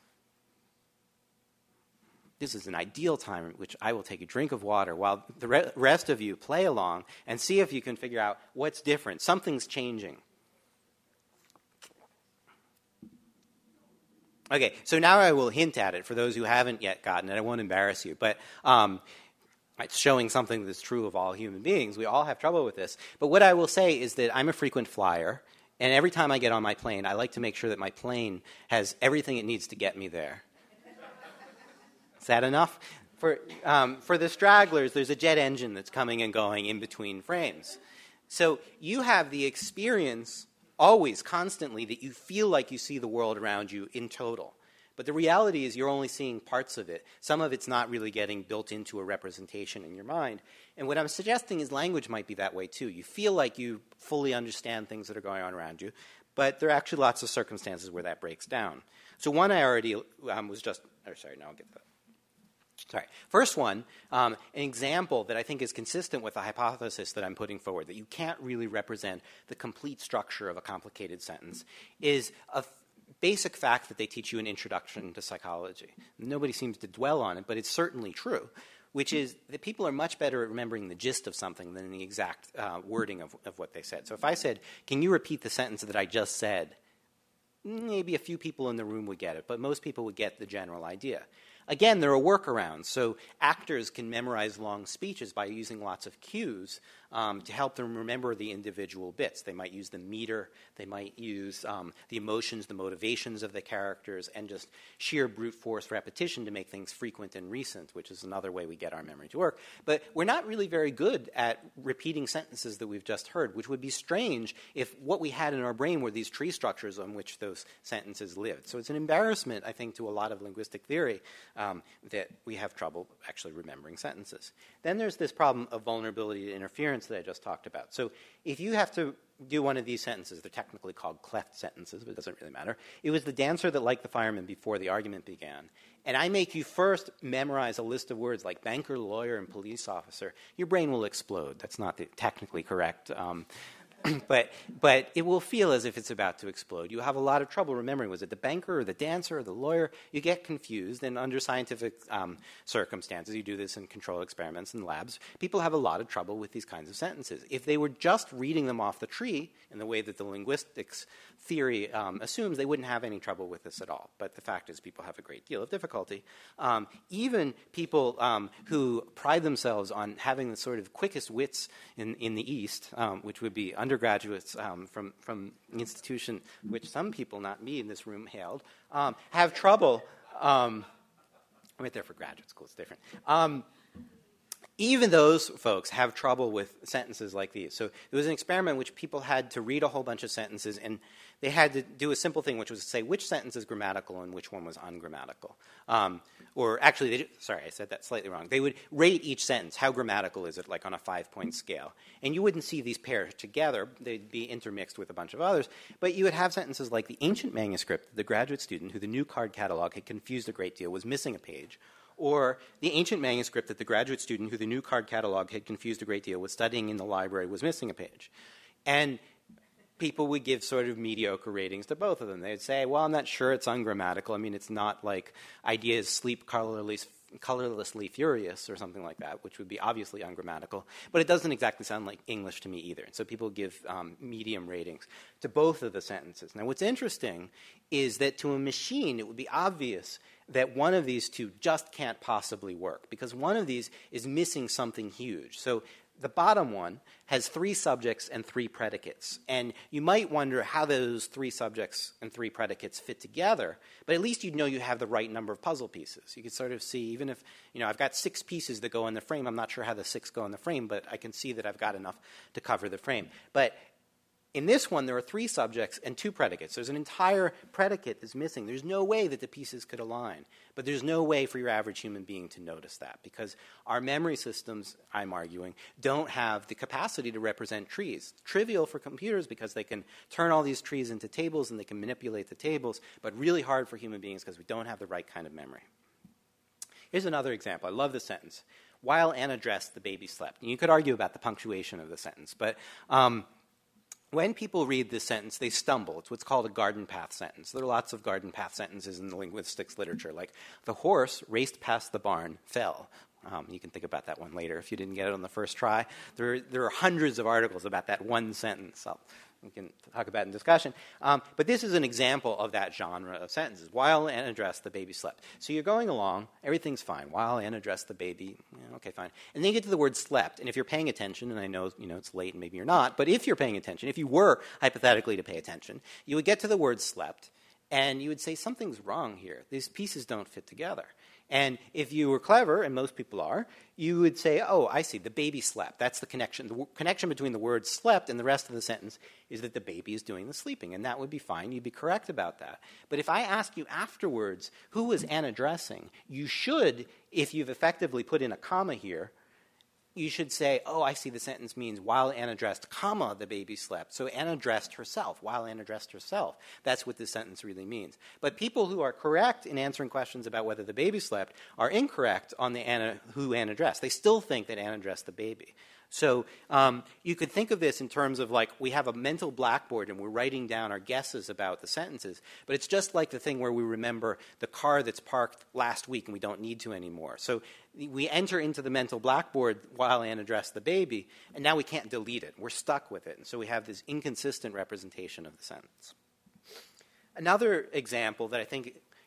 This is an ideal time in which I will take a drink of water while the re- rest of you play along and see if you can figure out what's different. Something's changing. Okay, so now I will hint at it for those who haven't yet gotten it. I won't embarrass you. But um, it's showing something that's true of all human beings. We all have trouble with this. But what I will say is that I'm a frequent flyer, and every time I get on my plane, I like to make sure that my plane has everything it needs to get me there. Is that enough? For, um, for the stragglers, there's a jet engine that's coming and going in between frames. So you have the experience always, constantly, that you feel like you see the world around you in total. But the reality is you're only seeing parts of it. Some of it's not really getting built into a representation in your mind. And what I'm suggesting is language might be that way too. You feel like you fully understand things that are going on around you, but there are actually lots of circumstances where that breaks down. So one I already um, was just, or sorry, now I'll get that. Sorry. First one, um, an example that I think is consistent with the hypothesis that I'm putting forward, that you can't really represent the complete structure of a complicated sentence, is a basic fact that they teach you in Introduction to Psychology. Nobody seems to dwell on it, but it's certainly true, which is that people are much better at remembering the gist of something than the exact uh, wording of, of what they said. So if I said, can you repeat the sentence that I just said, maybe a few people in the room would get it, but most people would get the general idea. again, there are workarounds. So actors can memorize long speeches by using lots of cues um, to help them remember the individual bits. They might use the meter, they might use um, the emotions, the motivations of the characters, and just sheer brute force repetition to make things frequent and recent, which is another way we get our memory to work. But we're not really very good at repeating sentences that we've just heard, which would be strange if what we had in our brain were these tree structures on which those sentences lived. So it's an embarrassment, I think, to a lot of linguistic theory um, that we have trouble actually remembering sentences. Then there's this problem of vulnerability to interference that I just talked about. So if you have to do one of these sentences, they're technically called cleft sentences, but it doesn't really matter. It was the dancer that liked the fireman before the argument began. And I make you first memorize a list of words like banker, lawyer, and police officer. Your brain will explode. That's not the technically correct um, but but it will feel as if it's about to explode. You have a lot of trouble remembering, was it the banker or the dancer or the lawyer? You get confused, and under scientific um, circumstances, you do this in control experiments in labs, people have a lot of trouble with these kinds of sentences. If they were just reading them off the tree in the way that the linguistics theory um, assumes, they wouldn't have any trouble with this at all. But the fact is people have a great deal of difficulty. Um, even people um, who pride themselves on having the sort of quickest wits in, in the East, um, which would be undergraduates um, from, from the institution which some people, not me in this room, hailed, um, have trouble. Um, I went there for graduate school, it's different. Um, even those folks have trouble with sentences like these. So there was an experiment in which people had to read a whole bunch of sentences, and they had to do a simple thing, which was to say which sentence is grammatical and which one was ungrammatical. Um, or actually, they did, sorry, I said that slightly wrong. They would rate each sentence. How grammatical is it, like on a five-point scale? And you wouldn't see these pairs together. They'd be intermixed with a bunch of others. But you would have sentences like the ancient manuscript, the graduate student who the new card catalog had confused a great deal was missing a page. Or the ancient manuscript that the graduate student who the new card catalog had confused a great deal was studying in the library was missing a page. And people would give sort of mediocre ratings to both of them. They'd say, well, I'm not sure it's ungrammatical. I mean, it's not like ideas sleep colorless, colorlessly furious or something like that, which would be obviously ungrammatical. But it doesn't exactly sound like English to me either. And so people give um, medium ratings to both of the sentences. Now, what's interesting is that to a machine, it would be obvious that one of these two just can't possibly work because one of these is missing something huge. So the bottom one has three subjects and three predicates. And you might wonder how those three subjects and three predicates fit together, but at least you'd know you have the right number of puzzle pieces. You could sort of see, even if, you know, I've got six pieces that go in the frame, I'm not sure how the six go in the frame, but I can see that I've got enough to cover the frame. But in this one, there are three subjects and two predicates. There's an entire predicate that's missing. There's no way that the pieces could align. But there's no way for your average human being to notice that because our memory systems, I'm arguing, don't have the capacity to represent trees. Trivial for computers because they can turn all these trees into tables and they can manipulate the tables, but really hard for human beings because we don't have the right kind of memory. Here's another example. I love this sentence. While Anna dressed, the baby slept. And you could argue about the punctuation of the sentence, but um, when people read this sentence, they stumble. It's what's called a garden path sentence. There are lots of garden path sentences in the linguistics literature, like the horse raced past the barn, fell. Um, you can think about that one later if you didn't get it on the first try. There, there are hundreds of articles about that one sentence. I'll, we can talk about it in discussion. Um, but this is an example of that genre of sentences. While Anna dressed, the baby slept. So you're going along, everything's fine. While Anna dressed, the baby, yeah, okay, fine. And then you get to the word slept. And if you're paying attention, and I know, you know it's late and maybe you're not, but if you're paying attention, if you were hypothetically to pay attention, you would get to the word slept, and you would say something's wrong here. These pieces don't fit together. And if you were clever, and most people are, you would say, oh, I see, the baby slept. That's the connection. The w- connection between the word slept and the rest of the sentence is that the baby is doing the sleeping, and that would be fine. You'd be correct about that. But if I ask you afterwards, who was Anna dressing, you should, if you've effectively put in a comma here, you should say, oh, I see the sentence means while Anna dressed, comma, the baby slept. So Anna dressed herself, while Anna dressed herself. That's what this sentence really means. But people who are correct in answering questions about whether the baby slept are incorrect on the Anna, who Anna dressed. They still think that Anna dressed the baby. So um, you could think of this in terms of like we have a mental blackboard and we're writing down our guesses about the sentences, but it's just like the thing where we remember the car that's parked last week and we don't need to anymore. So we enter into the mental blackboard while Anna dressed the baby, and now we can't delete it. We're stuck with it. And so we have this inconsistent representation of the sentence. Another example that I think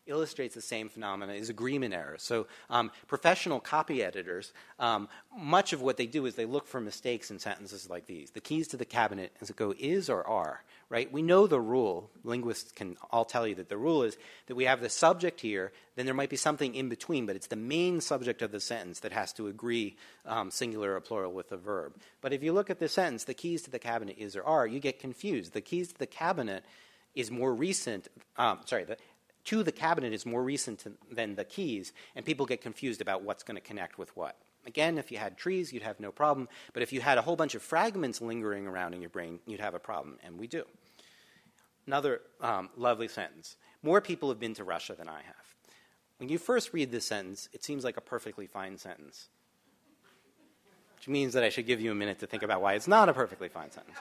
illustrates the same phenomena is agreement error. So um, professional copy editors, um, much of what they do is they look for mistakes in sentences like these. The keys to the cabinet, does it go is or are, right? We know the rule. Linguists can all tell you that the rule is that we have the subject here, then there might be something in between, but it's the main subject of the sentence that has to agree um, singular or plural with the verb. But if you look at the sentence, the keys to the cabinet is or are, you get confused. The keys to the cabinet is more recent, um, sorry, the to the cabinet is more recent to, than the keys, and people get confused about what's going to connect with what. Again, if you had trees, you'd have no problem, but if you had a whole bunch of fragments lingering around in your brain, you'd have a problem, and we do. Another um, lovely sentence. More people have been to Russia than I have. When you first read this sentence, it seems like a perfectly fine sentence, which means that I should give you a minute to think about why it's not a perfectly fine sentence.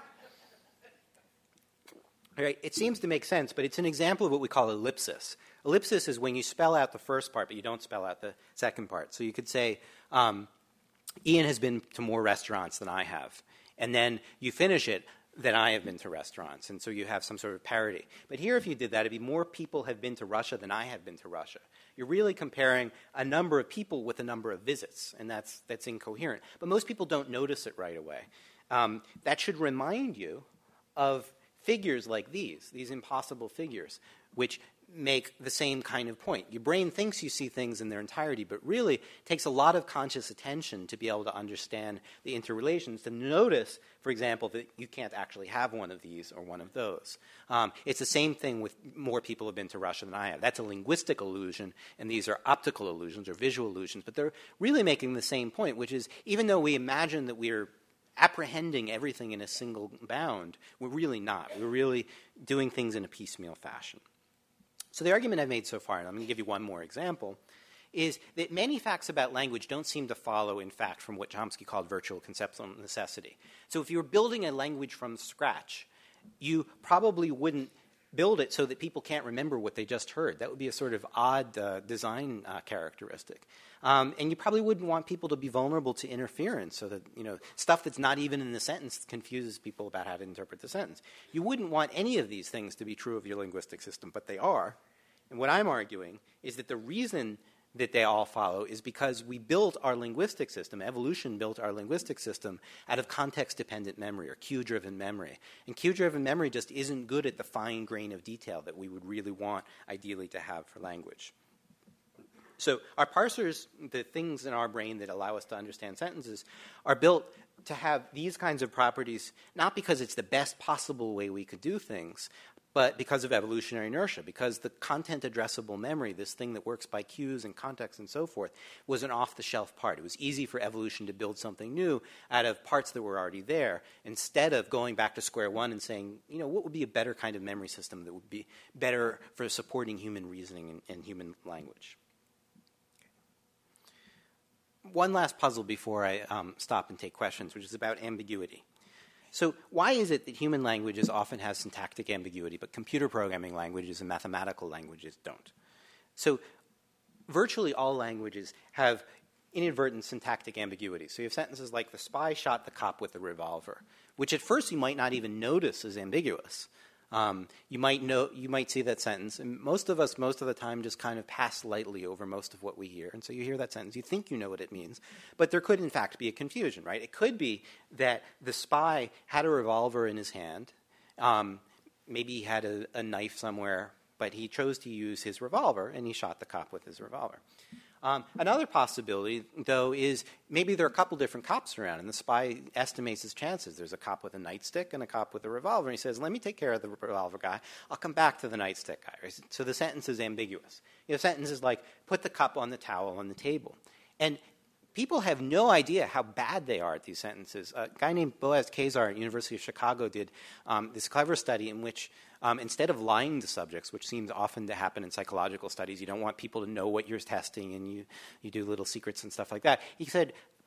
All right, it seems to make sense, but it's an example of what we call ellipsis. Ellipsis is when you spell out the first part, but you don't spell out the second part. So you could say, um, Ian has been to more restaurants than I have. And then you finish it, than I have been to restaurants. And so you have some sort of parity. But here, if you did that, it'd be more people have been to Russia than I have been to Russia. You're really comparing a number of people with a number of visits, and that's, that's incoherent. But most people don't notice it right away. Um, that should remind you of figures like these, these impossible figures, which make the same kind of point. Your brain thinks you see things in their entirety, but really takes a lot of conscious attention to be able to understand the interrelations, to notice, for example, that you can't actually have one of these or one of those. Um, it's the same thing with more people have been to Russia than I have. That's a linguistic illusion, and these are optical illusions or visual illusions, but they're really making the same point, which is even though we imagine that we're apprehending everything in a single bound, we're really not. We're really doing things in a piecemeal fashion. So the argument I've made so far, and I'm going to give you one more example, is that many facts about language don't seem to follow, in fact, from what Chomsky called virtual conceptual necessity. So if you were building a language from scratch, you probably wouldn't build it so that people can't remember what they just heard. That would be a sort of odd uh, design uh, characteristic. Um, and you probably wouldn't want people to be vulnerable to interference, so that, you know, stuff that's not even in the sentence confuses people about how to interpret the sentence. You wouldn't want any of these things to be true of your linguistic system, but they are. And what I'm arguing is that the reason that they all follow is because we built our linguistic system, evolution built our linguistic system out of context-dependent memory or cue-driven memory. And cue-driven memory just isn't good at the fine grain of detail that we would really want, ideally, to have for language. So our parsers, the things in our brain that allow us to understand sentences, are built to have these kinds of properties, not because it's the best possible way we could do things, but because of evolutionary inertia, because the content addressable memory, this thing that works by cues and context and so forth, was an off-the-shelf part. It was easy for evolution to build something new out of parts that were already there, instead of going back to square one and saying, you know, what would be a better kind of memory system that would be better for supporting human reasoning and, and human language. One last puzzle before I um, stop and take questions, which is about ambiguity. So why is it that human languages often have syntactic ambiguity, but computer programming languages and mathematical languages don't? So virtually all languages have inadvertent syntactic ambiguity. So you have sentences like, the spy shot the cop with a revolver, which at first you might not even notice as ambiguous. Um, you might know, you might see that sentence, and most of us, most of the time, just kind of pass lightly over most of what we hear. And so you hear that sentence, you think you know what it means, but there could, in fact, be a confusion, right? It could be that the spy had a revolver in his hand, um, maybe he had a, a knife somewhere, but he chose to use his revolver, and he shot the cop with his revolver. Um, another possibility, though, is maybe there are a couple different cops around, and the spy estimates his chances. There's a cop with a nightstick and a cop with a revolver, and he says, let me take care of the revolver guy. I'll come back to the nightstick guy. So the sentence is ambiguous. You know, sentences like, put the cup on the towel on the table. And people have no idea how bad they are at these sentences. A guy named Boaz Kazar at University of Chicago did um, this clever study in which Um, instead of lying to subjects, which seems often to happen in psychological studies, you don't want people to know what you're testing, and you, you do little secrets and stuff like that. He said,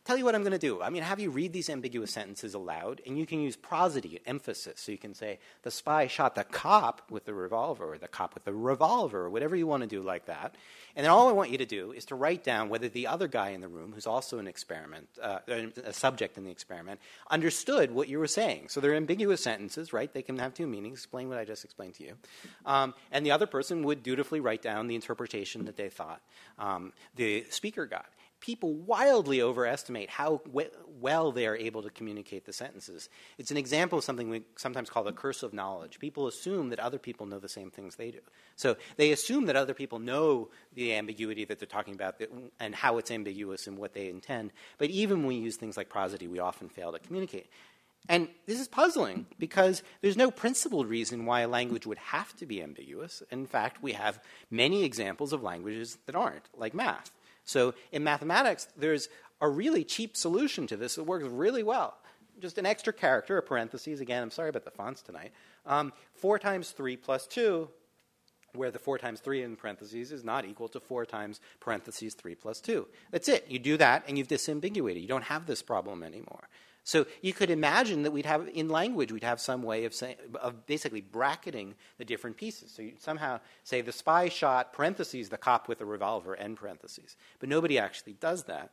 tell you what I'm going to do. I'm going to have you read these ambiguous sentences aloud, and you can use prosody, emphasis. So you can say, the spy shot the cop with the revolver, or the cop with the revolver, or whatever you want to do like that. And then all I want you to do is to write down whether the other guy in the room, who's also an experiment, uh, a subject in the experiment, understood what you were saying. So they're ambiguous sentences, right? They can have two meanings. Explain what I just explained to you. Um, and the other person would dutifully write down the interpretation that they thought um, the speaker got. People wildly overestimate how we- well they are able to communicate the sentences. It's an example of something we sometimes call the curse of knowledge. People assume that other people know the same things they do. So they assume that other people know the ambiguity that they're talking about that, and how it's ambiguous and what they intend. But even when we use things like prosody, we often fail to communicate. And this is puzzling because there's no principled reason why a language would have to be ambiguous. In fact, we have many examples of languages that aren't, like math. So in mathematics, there's a really cheap solution to this that works really well. Just an extra character, a parentheses. Again, I'm sorry about the fonts tonight. Um, four times three plus two, where the four times three in parentheses is not equal to four times parentheses three plus two. That's it. You do that, and you've disambiguated. You don't have this problem anymore. So you could imagine that we'd have, in language, we'd have some way of, say, of basically bracketing the different pieces. So you'd somehow say the spy shot, parentheses, the cop with a revolver, end parentheses. But nobody actually does that.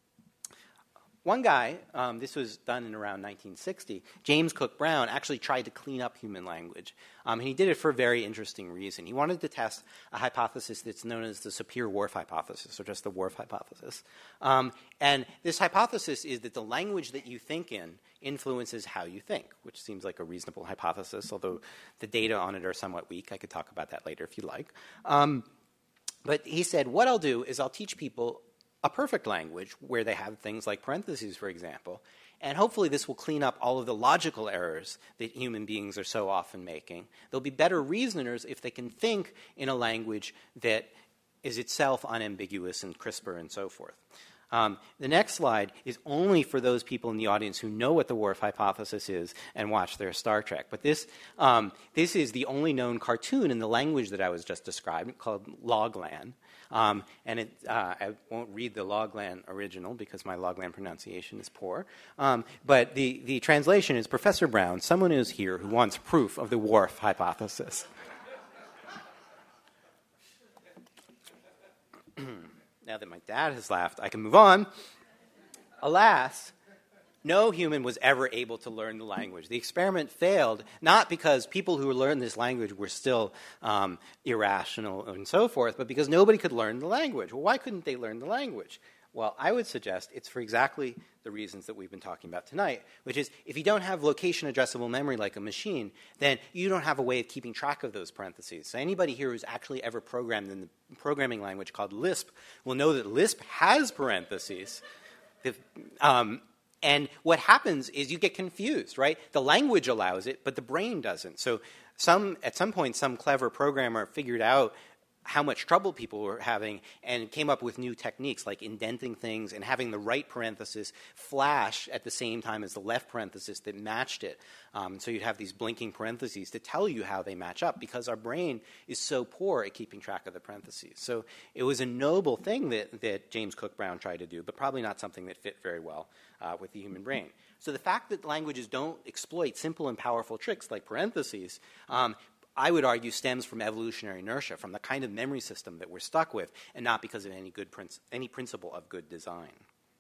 One guy, um, this was done in around nineteen sixty, James Cook Brown, actually tried to clean up human language. Um, and he did it for a very interesting reason. He wanted to test a hypothesis that's known as the Sapir-Whorf hypothesis, or just the Whorf hypothesis. Um, and this hypothesis is that the language that you think in influences how you think, which seems like a reasonable hypothesis, although the data on it are somewhat weak. I could talk about that later if you like. Um, but he said, what I'll do is I'll teach people a perfect language where they have things like parentheses, for example, and hopefully this will clean up all of the logical errors that human beings are so often making. They'll be better reasoners if they can think in a language that is itself unambiguous and crisper and so forth. Um, the next slide is only for those people in the audience who know what the Whorf hypothesis is and watch their Star Trek. But this, um, this is the only known cartoon in the language that I was just describing, called Loglan. Um, and it, uh, I won't read the Loglan original because my Loglan pronunciation is poor. Um, but the, the translation is, Professor Brown, someone is here who wants proof of the Whorf hypothesis. Now that my dad has laughed, I can move on. Alas, no human was ever able to learn the language. The experiment failed, not because people who learned this language were still um, irrational and so forth, but because nobody could learn the language. Well, why couldn't they learn the language? Well, I would suggest it's for exactly the reasons that we've been talking about tonight, which is if you don't have location-addressable memory like a machine, then you don't have a way of keeping track of those parentheses. So anybody here who's actually ever programmed in the programming language called Lisp will know that Lisp has parentheses. If, um, and what happens is you get confused, right? The language allows it, but the brain doesn't. So some, at some point, some clever programmer figured out how much trouble people were having and came up with new techniques like indenting things and having the right parenthesis flash at the same time as the left parenthesis that matched it. Um, so you'd have these blinking parentheses to tell you how they match up because our brain is so poor at keeping track of the parentheses. So it was a noble thing that, that James Cook Brown tried to do, but probably not something that fit very well uh, with the human brain. So the fact that languages don't exploit simple and powerful tricks like parentheses um, I would argue stems from evolutionary inertia, from the kind of memory system that we're stuck with, and not because of any good princ- any principle of good design.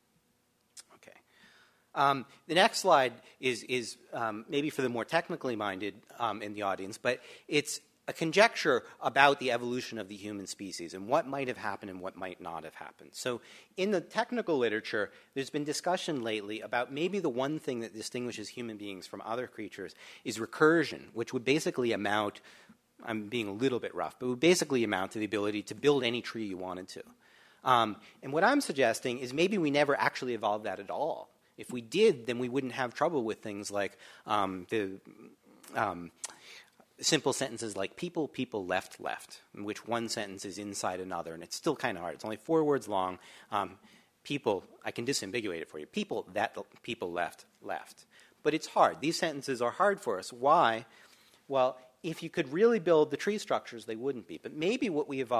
Okay. Um, the next slide is, is um, maybe for the more technically minded um, in the audience, but it's a conjecture about the evolution of the human species and what might have happened and what might not have happened. So in the technical literature, there's been discussion lately about maybe the one thing that distinguishes human beings from other creatures is recursion, which would basically amount, I'm being a little bit rough, but would basically amount to the ability to build any tree you wanted to. Um, and what I'm suggesting is maybe we never actually evolved that at all. If we did, then we wouldn't have trouble with things like um, the... Um, simple sentences like people, people, left, left, in which one sentence is inside another, and it's still kind of hard. It's only four words long. Um, people, I can disambiguate it for you. People, that, people, left, left. But it's hard. These sentences are hard for us. Why? Well, if you could really build the tree structures, they wouldn't be. But maybe what we evolved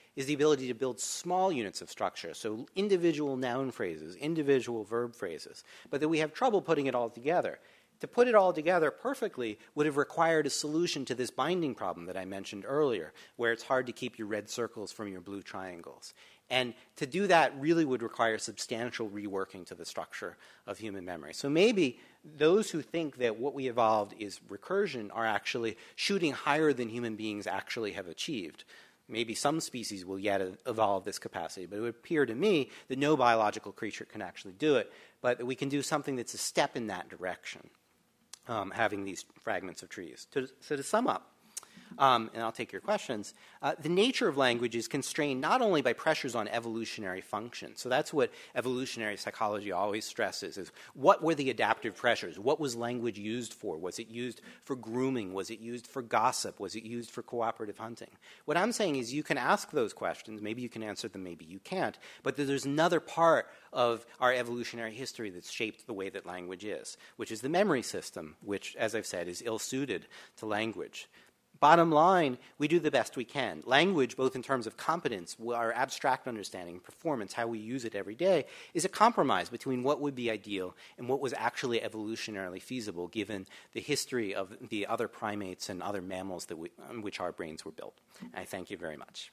is the ability to build small units of structure, so individual noun phrases, individual verb phrases, but that we have trouble putting it all together. To put it all together perfectly would have required a solution to this binding problem that I mentioned earlier, where it's hard to keep your red circles from your blue triangles. And to do that really would require substantial reworking to the structure of human memory. So maybe those who think that what we evolved is recursion are actually shooting higher than human beings actually have achieved. Maybe some species will yet evolve this capacity, but it would appear to me that no biological creature can actually do it, but that we can do something that's a step in that direction, um, having these fragments of trees. To, so to sum up, Um, and I'll take your questions, uh, the nature of language is constrained not only by pressures on evolutionary function. So that's what evolutionary psychology always stresses, is what were the adaptive pressures? What was language used for? Was it used for grooming? Was it used for gossip? Was it used for cooperative hunting? What I'm saying is you can ask those questions. Maybe you can answer them, maybe you can't. But there's another part of our evolutionary history that's shaped the way that language is, which is the memory system, which, as I've said, is ill-suited to language. Bottom line, we do the best we can. Language, both in terms of competence, our abstract understanding, performance, how we use it every day, is a compromise between what would be ideal and what was actually evolutionarily feasible given the history of the other primates and other mammals that we, on which our brains were built. And I thank you very much.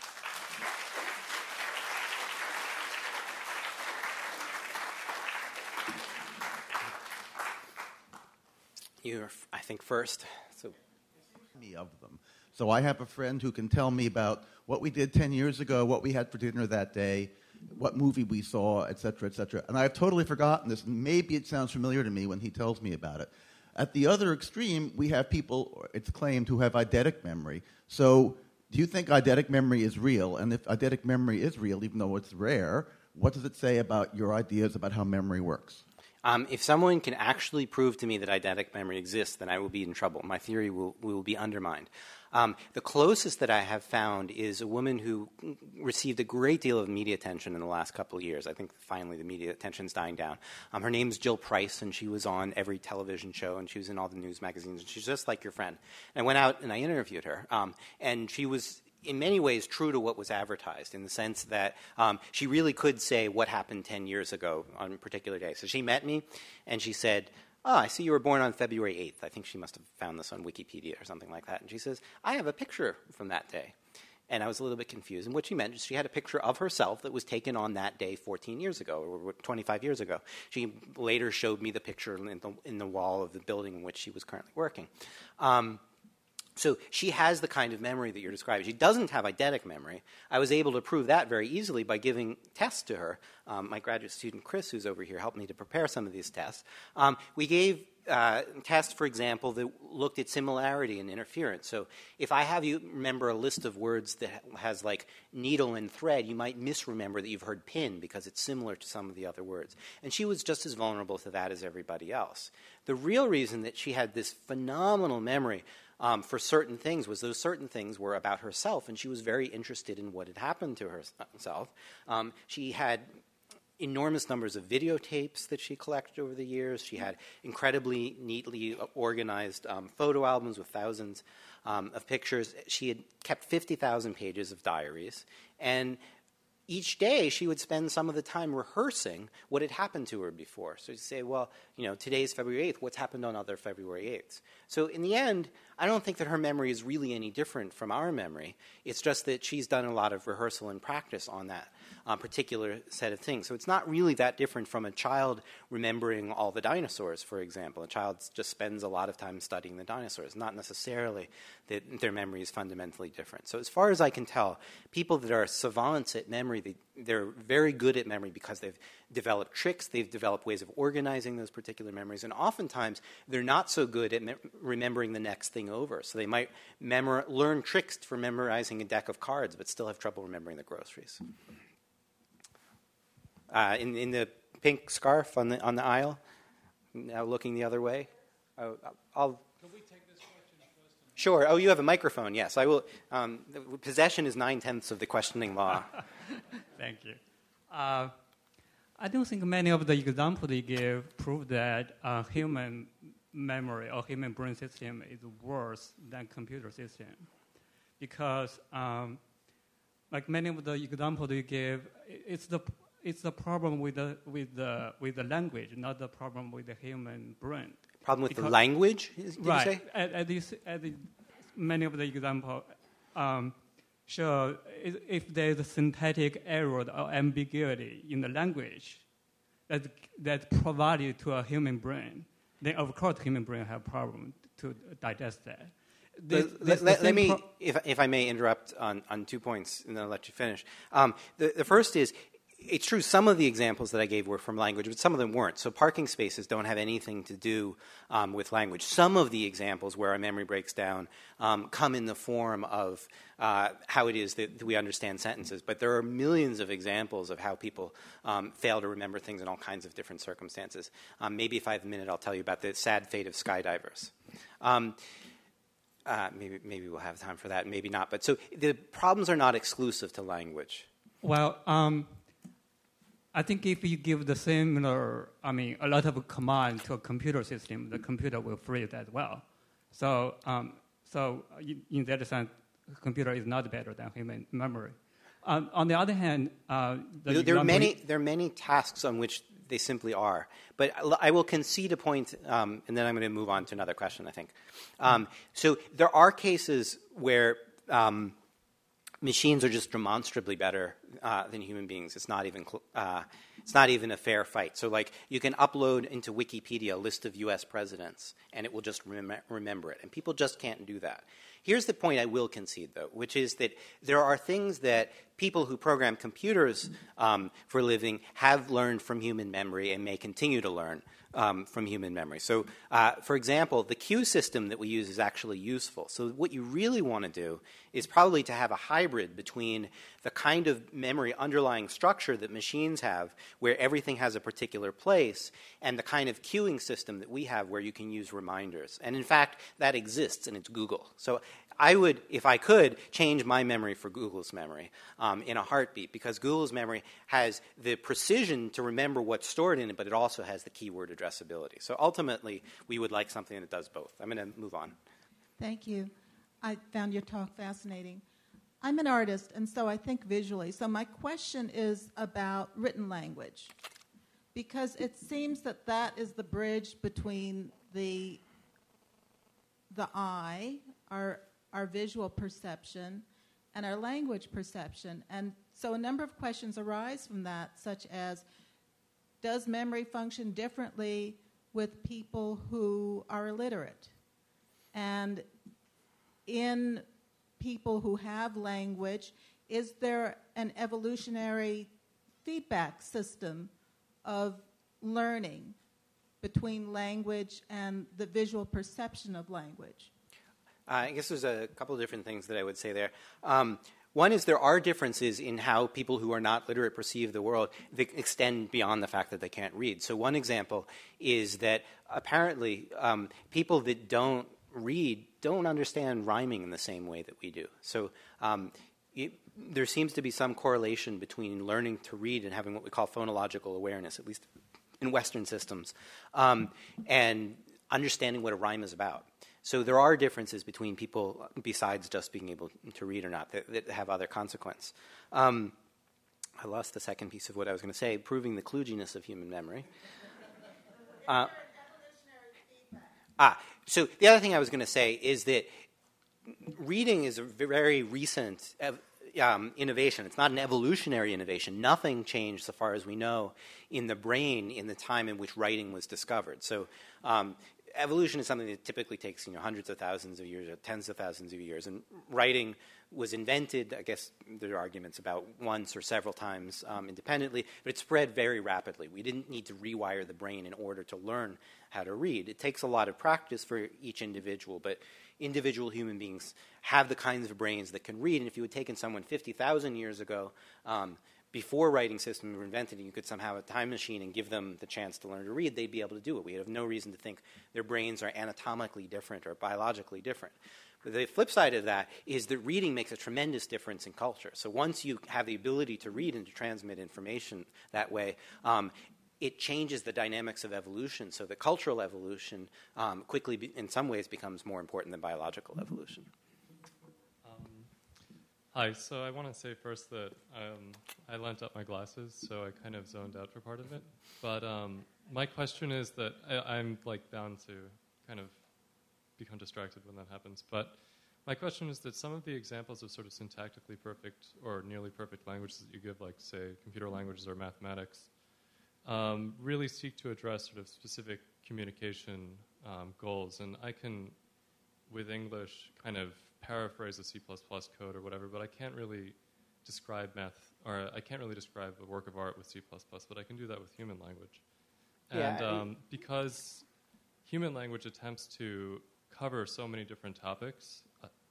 You're, I think, first. So. Me of them. So I have a friend who can tell me about what we did ten years ago, what we had for dinner that day, what movie we saw, et cetera, et cetera. And I've totally forgotten this. Maybe it sounds familiar to me when he tells me about it. At the other extreme, we have people, it's claimed, who have eidetic memory. So do you think eidetic memory is real? And if eidetic memory is real, even though it's rare, what does it say about your ideas about how memory works? Um, if someone can actually prove to me that eidetic memory exists, then I will be in trouble. My theory will, will be undermined. Um, the closest that I have found is a woman who received a great deal of media attention in the last couple of years. I think finally the media attention is dying down. Um, her name's Jill Price, and she was on every television show, and she was in all the news magazines, and she's just like your friend. And I went out and I interviewed her, um, and she was in many ways true to what was advertised, in the sense that um, she really could say what happened ten years ago on a particular day. So she met me, and she said, oh, I see you were born on February eighth. I think she must have found this on Wikipedia or something like that. And she says, I have a picture from that day. And I was a little bit confused. And what she meant is she had a picture of herself that was taken on that day fourteen years ago, or twenty-five years ago. She later showed me the picture in the, in the wall of the building in which she was currently working. Um, So she has the kind of memory that you're describing. She doesn't have eidetic memory. I was able to prove that very easily by giving tests to her. Um, my graduate student, Chris, who's over here, helped me to prepare some of these tests. Um, we gave uh, tests, for example, that looked at similarity and interference. So if I have you remember a list of words that has like needle and thread, you might misremember that you've heard pin because it's similar to some of the other words. And she was just as vulnerable to that as everybody else. The real reason that she had this phenomenal memory Um, for certain things was those certain things were about herself, and she was very interested in what had happened to herself. Um, she had enormous numbers of videotapes that she collected over the years. She had incredibly neatly organized um, photo albums with thousands um, of pictures. She had kept fifty thousand pages of diaries, and each day she would spend some of the time rehearsing what had happened to her before. So she'd say, well, you know, today's February eighth, what's happened on other February eighths? So in the end, I don't think that her memory is really any different from our memory. It's just that she's done a lot of rehearsal and practice on that uh, particular set of things. So it's not really that different from a child remembering all the dinosaurs, for example. A child just spends a lot of time studying the dinosaurs, not necessarily that their memory is fundamentally different. So as far as I can tell, people that are savants at memory, they, they're very good at memory because they've developed tricks, they've developed ways of organizing those particular memories, and oftentimes they're not so good at me- remembering the next thing over. So they might memor- learn tricks for memorizing a deck of cards, but still have trouble remembering the groceries. Uh, in, in the pink scarf on the on the aisle, now looking the other way. Oh, I'll. Can we take this question first? Sure. Oh, you have a microphone. Yes, I will. Um, possession is nine tenths of the questioning law. Thank you. Uh, I don't think many of the examples you give prove that uh, human memory or human brain system is worse than computer system, because um, like many of the examples you give, it's the it's the problem with the with the with the language, not the problem with the human brain. Problem with because, the language, did right? you say? At, at this, at the, many of the examples um, show if there is a syntactic error or ambiguity in the language that that provided to a human brain, then of course human brain have problem to digest that. This, let, this let, let me, pro- if, if I may interrupt on, on two points, and then I'll let you finish. Um, the, the first is, it's true, some of the examples that I gave were from language, but some of them weren't. So parking spaces don't have anything to do um, with language. Some of the examples where our memory breaks down um, come in the form of uh, how it is that we understand sentences. But there are millions of examples of how people um, fail to remember things in all kinds of different circumstances. Um, maybe if I have a minute, I'll tell you about the sad fate of skydivers. Um, uh, maybe, maybe we'll have time for that, maybe not. But so the problems are not exclusive to language. Well, um, I think if you give the similar, I mean, a lot of command to a computer system, the computer will freeze as well. So, um, so in that sense, the computer is not better than human memory. Um, on the other hand, uh, the there, there are many there are many tasks on which they simply are. But I will concede a point, um, and then I'm going to move on to another question, I think. Um, so there are cases where um, machines are just demonstrably better uh, than human beings. It's not even cl- uh, it's not even a fair fight. So, like, you can upload into Wikipedia a list of U S presidents, and it will just rem- remember it. And people just can't do that. Here's the point I will concede, though, which is that there are things that people who program computers um, for a living have learned from human memory and may continue to learn um, from human memory. So, uh, for example, the queue system that we use is actually useful. So what you really want to do is probably to have a hybrid between the kind of memory underlying structure that machines have, where everything has a particular place, and the kind of queuing system that we have where you can use reminders. And in fact, that exists, and it's Google. So I would, if I could, change my memory for Google's memory um, in a heartbeat, because Google's memory has the precision to remember what's stored in it, but it also has the keyword addressability. So ultimately, we would like something that does both. I'm going to move on. Thank you. I found your talk fascinating. I'm an artist, and so I think visually. So my question is about written language, because it seems that that is the bridge between the the eye, our our visual perception, and our language perception. And so a number of questions arise from that, such as, does memory function differently with people who are illiterate? And in people who have language, is there an evolutionary feedback system of learning between language and the visual perception of language? Uh, I guess there's a couple of different things that I would say there. Um, one is there are differences in how people who are not literate perceive the world that extend beyond the fact that they can't read. So one example is that apparently um, people that don't read don't understand rhyming in the same way that we do. So um, it, there seems to be some correlation between learning to read and having what we call phonological awareness, at least in Western systems, um, and understanding what a rhyme is about. So there are differences between people besides just being able to read or not that, that have other consequence. Um, I lost the second piece of what I was going to say, proving the kludginess of human memory. Uh, ah, so the other thing I was going to say is that reading is a very recent um, innovation. It's not an evolutionary innovation. Nothing changed, so far as we know, in the brain in the time in which writing was discovered. So um, evolution is something that typically takes, you know, hundreds of thousands of years or tens of thousands of years. And writing was invented, I guess there are arguments about once or several times um, independently, but it spread very rapidly. We didn't need to rewire the brain in order to learn how to read. It takes a lot of practice for each individual, but individual human beings have the kinds of brains that can read. And if you had taken someone fifty thousand years ago, um, before writing systems were invented, and you could somehow have a time machine and give them the chance to learn to read, they'd be able to do it. We have no reason to think their brains are anatomically different or biologically different. But the flip side of that is that reading makes a tremendous difference in culture. So once you have the ability to read and to transmit information that way, um, it changes the dynamics of evolution. So the cultural evolution um, quickly, be, in some ways, becomes more important than biological evolution. Hi, so I want to say first that um, I lent up my glasses, so I kind of zoned out for part of it. But um, my question is that I, I'm like bound to kind of become distracted when that happens. But my question is that some of the examples of sort of syntactically perfect or nearly perfect languages that you give, like, say, computer languages or mathematics, um, really seek to address sort of specific communication um, goals. And I can, with English, kind of paraphrase a C plus plus code or whatever, but I can't really describe math, or I can't really describe a work of art with C plus plus, but I can do that with human language. Yeah, And um, because human language attempts to cover so many different topics,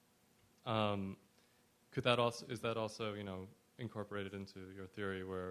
um, could that also, is that also, you know, incorporated into your theory where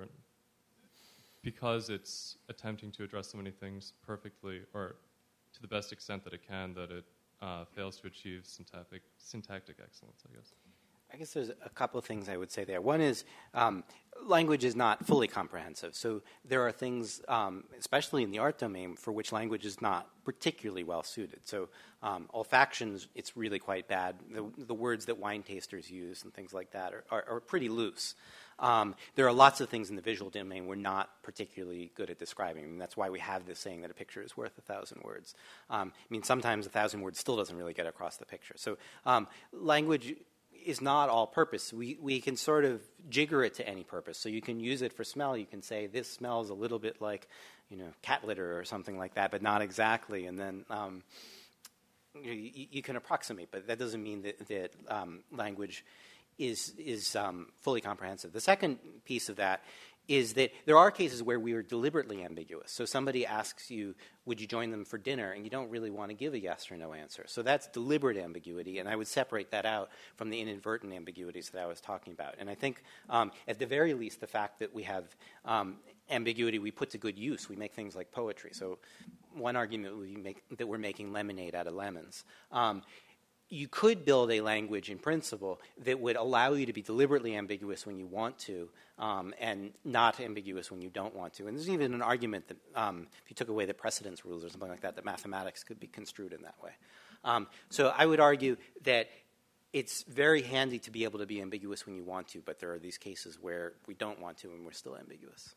because it's attempting to address so many things perfectly, or to the best extent that it can, that it Uh, fails to achieve syntactic, syntactic excellence, I guess? I guess there's a couple of things I would say there. One is um, language is not fully comprehensive. So there are things, um, especially in the art domain, for which language is not particularly well suited. So um, olfactions, it's really quite bad. The, the words that wine tasters use and things like that are, are, are pretty loose. Um, there are lots of things in the visual domain we're not particularly good at describing. I mean, that's why we have this saying that a picture is worth a thousand words. Um, I mean, sometimes a thousand words still doesn't really get across the picture. So um, language is not all purpose. We, we can sort of jigger it to any purpose. So you can use it for smell. You can say, this smells a little bit like, you know, cat litter or something like that, but not exactly. And then um, you, you can approximate, but that doesn't mean that, that um, language is is um, fully comprehensive. The second piece of that is that there are cases where we are deliberately ambiguous. So somebody asks you, would you join them for dinner, and you don't really want to give a yes or no answer. So that's deliberate ambiguity, and I would separate that out from the inadvertent ambiguities that I was talking about. And I think um, at the very least, the fact that we have um, ambiguity we put to good use. We make things like poetry. So one argument we make that we're making lemonade out of lemons. Um, You could build a language in principle that would allow you to be deliberately ambiguous when you want to um, and not ambiguous when you don't want to. And there's even an argument that um, if you took away the precedence rules or something like that, that mathematics could be construed in that way. Um, so I would argue that it's very handy to be able to be ambiguous when you want to, but there are these cases where we don't want to and we're still ambiguous.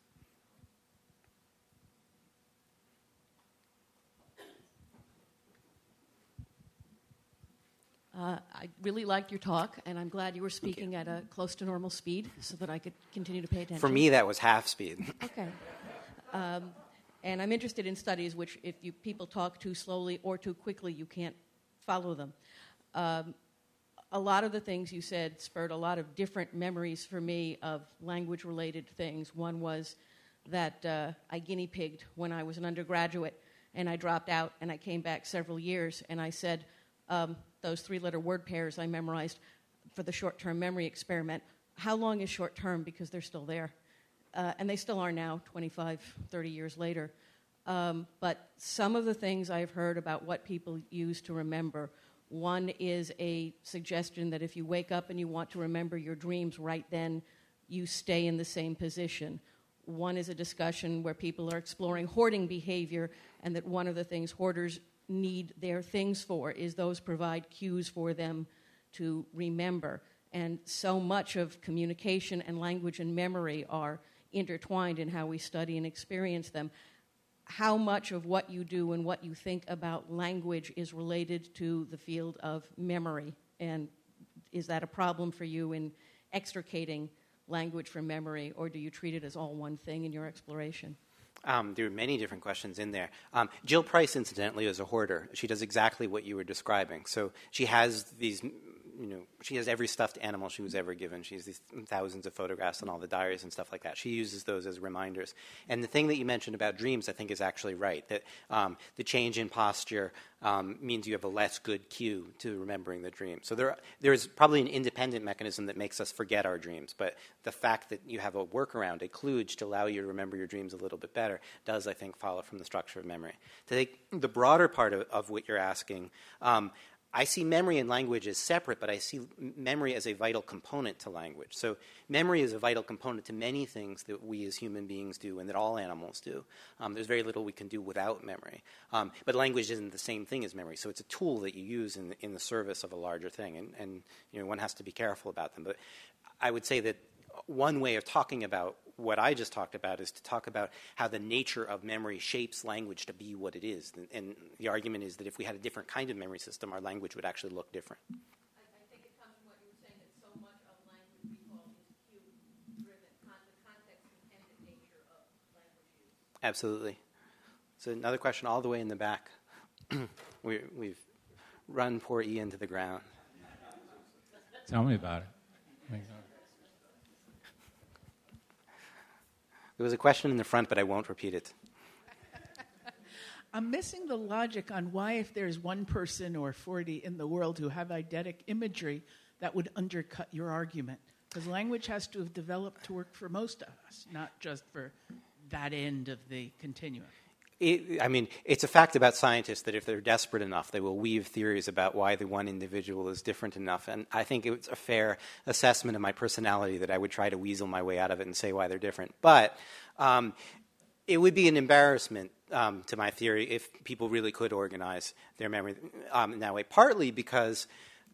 Uh, I really liked your talk, and I'm glad you were speaking at a close to normal speed so that I could continue to pay attention. For me, that was half speed. Okay. Um, and I'm interested in studies which, if you, people talk too slowly or too quickly, you can't follow them. Um, a lot of the things you said spurred a lot of different memories for me of language-related things. One was that uh, I guinea-pigged when I was an undergraduate, and I dropped out, and I came back several years, and I said, um, those three-letter word pairs I memorized for the short-term memory experiment, how long is short-term? Because they're still there. Uh, and they still are now, twenty-five, thirty years later. Um, but some of the things I've heard about what people use to remember, one is a suggestion that if you wake up and you want to remember your dreams right then, you stay in the same position. One is a discussion where people are exploring hoarding behavior, and that one of the things hoarders need their things for is those provide cues for them to remember. And so much of communication and language and memory are intertwined in how we study and experience them. How much of what you do and what you think about language is related to the field of memory? And is that a problem for you in extricating language from memory, or do you treat it as all one thing in your exploration? Um, there are many different questions in there. Um, Jill Price, incidentally, is a hoarder. She does exactly what you were describing. So she has these, you know, she has every stuffed animal she was ever given. She has these thousands of photographs and all the diaries and stuff like that. She uses those as reminders. And the thing that you mentioned about dreams, I think, is actually right, that um, the change in posture um, means you have a less good cue to remembering the dream. So there, there's probably an independent mechanism that makes us forget our dreams, but the fact that you have a workaround, a kludge, to allow you to remember your dreams a little bit better does, I think, follow from the structure of memory. To take the broader part of, of what you're asking, um, I see memory and language as separate, but I see memory as a vital component to language. So memory is a vital component to many things that we as human beings do and that all animals do. Um, there's very little we can do without memory. Um, but language isn't the same thing as memory. So it's a tool that you use in the, in the service of a larger thing. And, and you know, one has to be careful about them. But I would say that one way of talking about what I just talked about is to talk about how the nature of memory shapes language to be what it is. And, and the argument is that if we had a different kind of memory system, our language would actually look different. I, I think it comes from what you were saying, that so much of language we call is cue-driven, con- the context-dependent nature of language use. Absolutely. So another question all the way in the back. we, we've run poor Ian to the ground. Tell me about it. There was a question in the front, but I won't repeat it. I'm missing the logic on why, if there's one person or forty in the world who have eidetic imagery, that would undercut your argument. Because language has to have developed to work for most of us, not just for that end of the continuum. It, I mean, it's a fact about scientists that if they're desperate enough, they will weave theories about why the one individual is different enough. And I think it's a fair assessment of my personality that I would try to weasel my way out of it and say why they're different. But um, it would be an embarrassment um, to my theory if people really could organize their memory um, in that way, partly because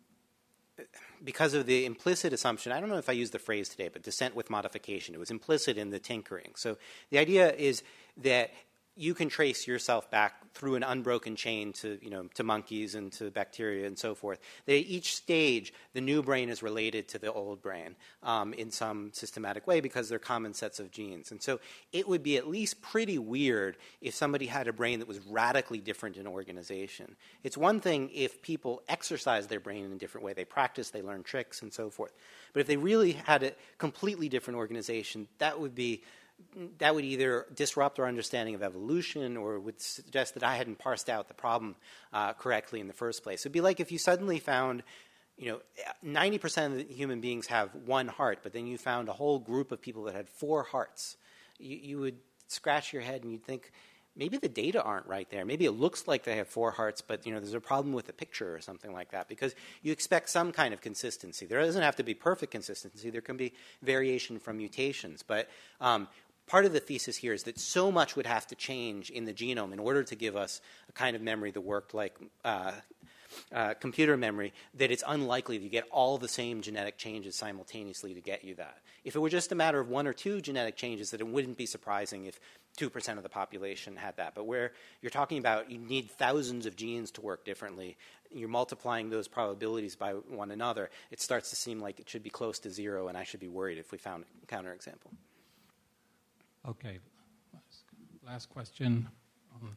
because of the implicit assumption. I don't know if I used the phrase today, but descent with modification. It was implicit in the tinkering. So the idea is that you can trace yourself back through an unbroken chain to, you know, to monkeys and to bacteria and so forth. That at each stage, the new brain is related to the old brain um, in some systematic way because they're common sets of genes. And so it would be at least pretty weird if somebody had a brain that was radically different in organization. It's one thing if people exercise their brain in a different way. They practice, they learn tricks and so forth. But if they really had a completely different organization, that would be that would either disrupt our understanding of evolution or would suggest that I hadn't parsed out the problem uh, correctly in the first place. It would be like if you suddenly found, you know, ninety percent of the human beings have one heart, but then you found a whole group of people that had four hearts. You, you would scratch your head and you'd think, maybe the data aren't right there. Maybe it looks like they have four hearts, but you know, there's a problem with the picture or something like that, because you expect some kind of consistency. There doesn't have to be perfect consistency. There can be variation from mutations. But um, part of the thesis here is that so much would have to change in the genome in order to give us a kind of memory that worked like uh, uh, computer memory, that it's unlikely that you get all the same genetic changes simultaneously to get you that. If it were just a matter of one or two genetic changes, that it wouldn't be surprising if two percent of the population had that. But where you're talking about you need thousands of genes to work differently, you're multiplying those probabilities by one another, it starts to seem like it should be close to zero, and I should be worried if we found a counterexample. Okay, last, last question. Um,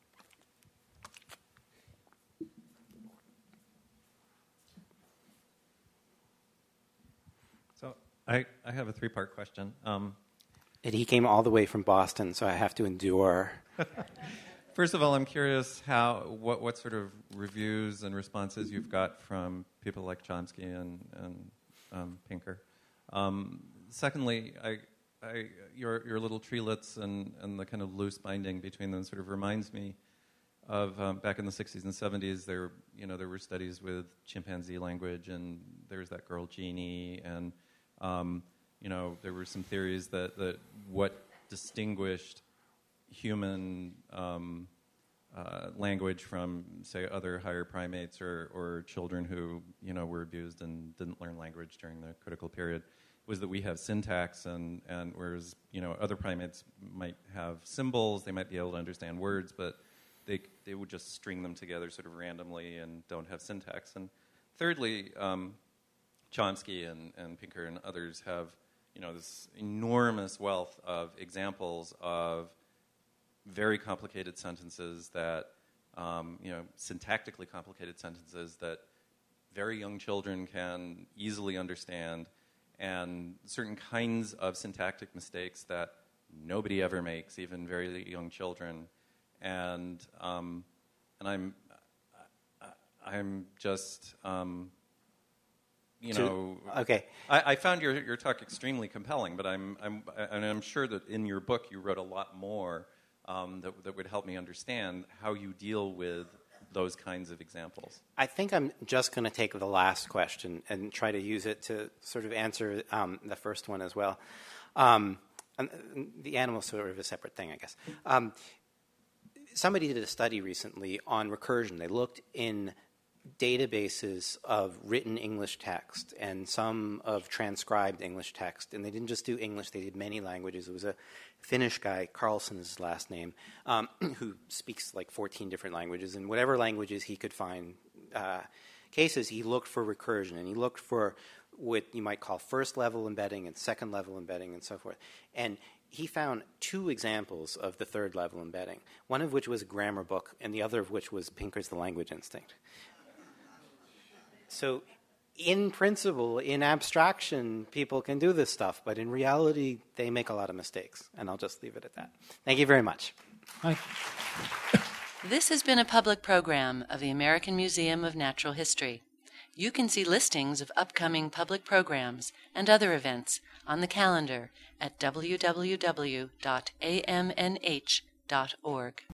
so I, I have a three-part question. Um, and he came all the way from Boston, so I have to endure. First of all, I'm curious how what, what sort of reviews and responses you've got from people like Chomsky and, and um, Pinker. Um, secondly, I... I, your your little treelets and, and the kind of loose binding between them sort of reminds me of um, back in the sixties and seventies. There you know there were studies with chimpanzee language, and there was that girl Jeannie, and um, you know there were some theories that, that what distinguished human um, uh, language from, say, other higher primates or or children who you know were abused and didn't learn language during the critical period was that we have syntax, and, and whereas you know other primates might have symbols, they might be able to understand words, but they they would just string them together sort of randomly and don't have syntax. And thirdly, um, Chomsky and, and Pinker and others have you know this enormous wealth of examples of very complicated sentences that um, you know syntactically complicated sentences that very young children can easily understand, and certain kinds of syntactic mistakes that nobody ever makes, even very young children, and um, and I'm I'm just um, you to, know okay. I, I found your your talk extremely compelling, but I'm I'm and I'm sure that in your book you wrote a lot more um, that that would help me understand how you deal with those kinds of examples? I think I'm just going to take the last question and try to use it to sort of answer um, the first one as well. Um, and the animal is sort of a separate thing, I guess. Um, somebody did a study recently on recursion. They looked in databases of written English text and some of transcribed English text, and they didn't just do English, they did many languages. It was a Finnish guy, Carlson is his last name, um, who speaks like fourteen different languages, and whatever languages he could find uh, cases, he looked for recursion, and he looked for what you might call first level embedding and second level embedding and so forth. And he found two examples of the third level embedding, one of which was a grammar book and the other of which was Pinker's The Language Instinct. So in principle, in abstraction, people can do this stuff, but in reality, they make a lot of mistakes. And I'll just leave it at that. Thank you very much. Hi. This has been a public program of the American Museum of Natural History. You can see listings of upcoming public programs and other events on the calendar at w w w dot a m n h dot org.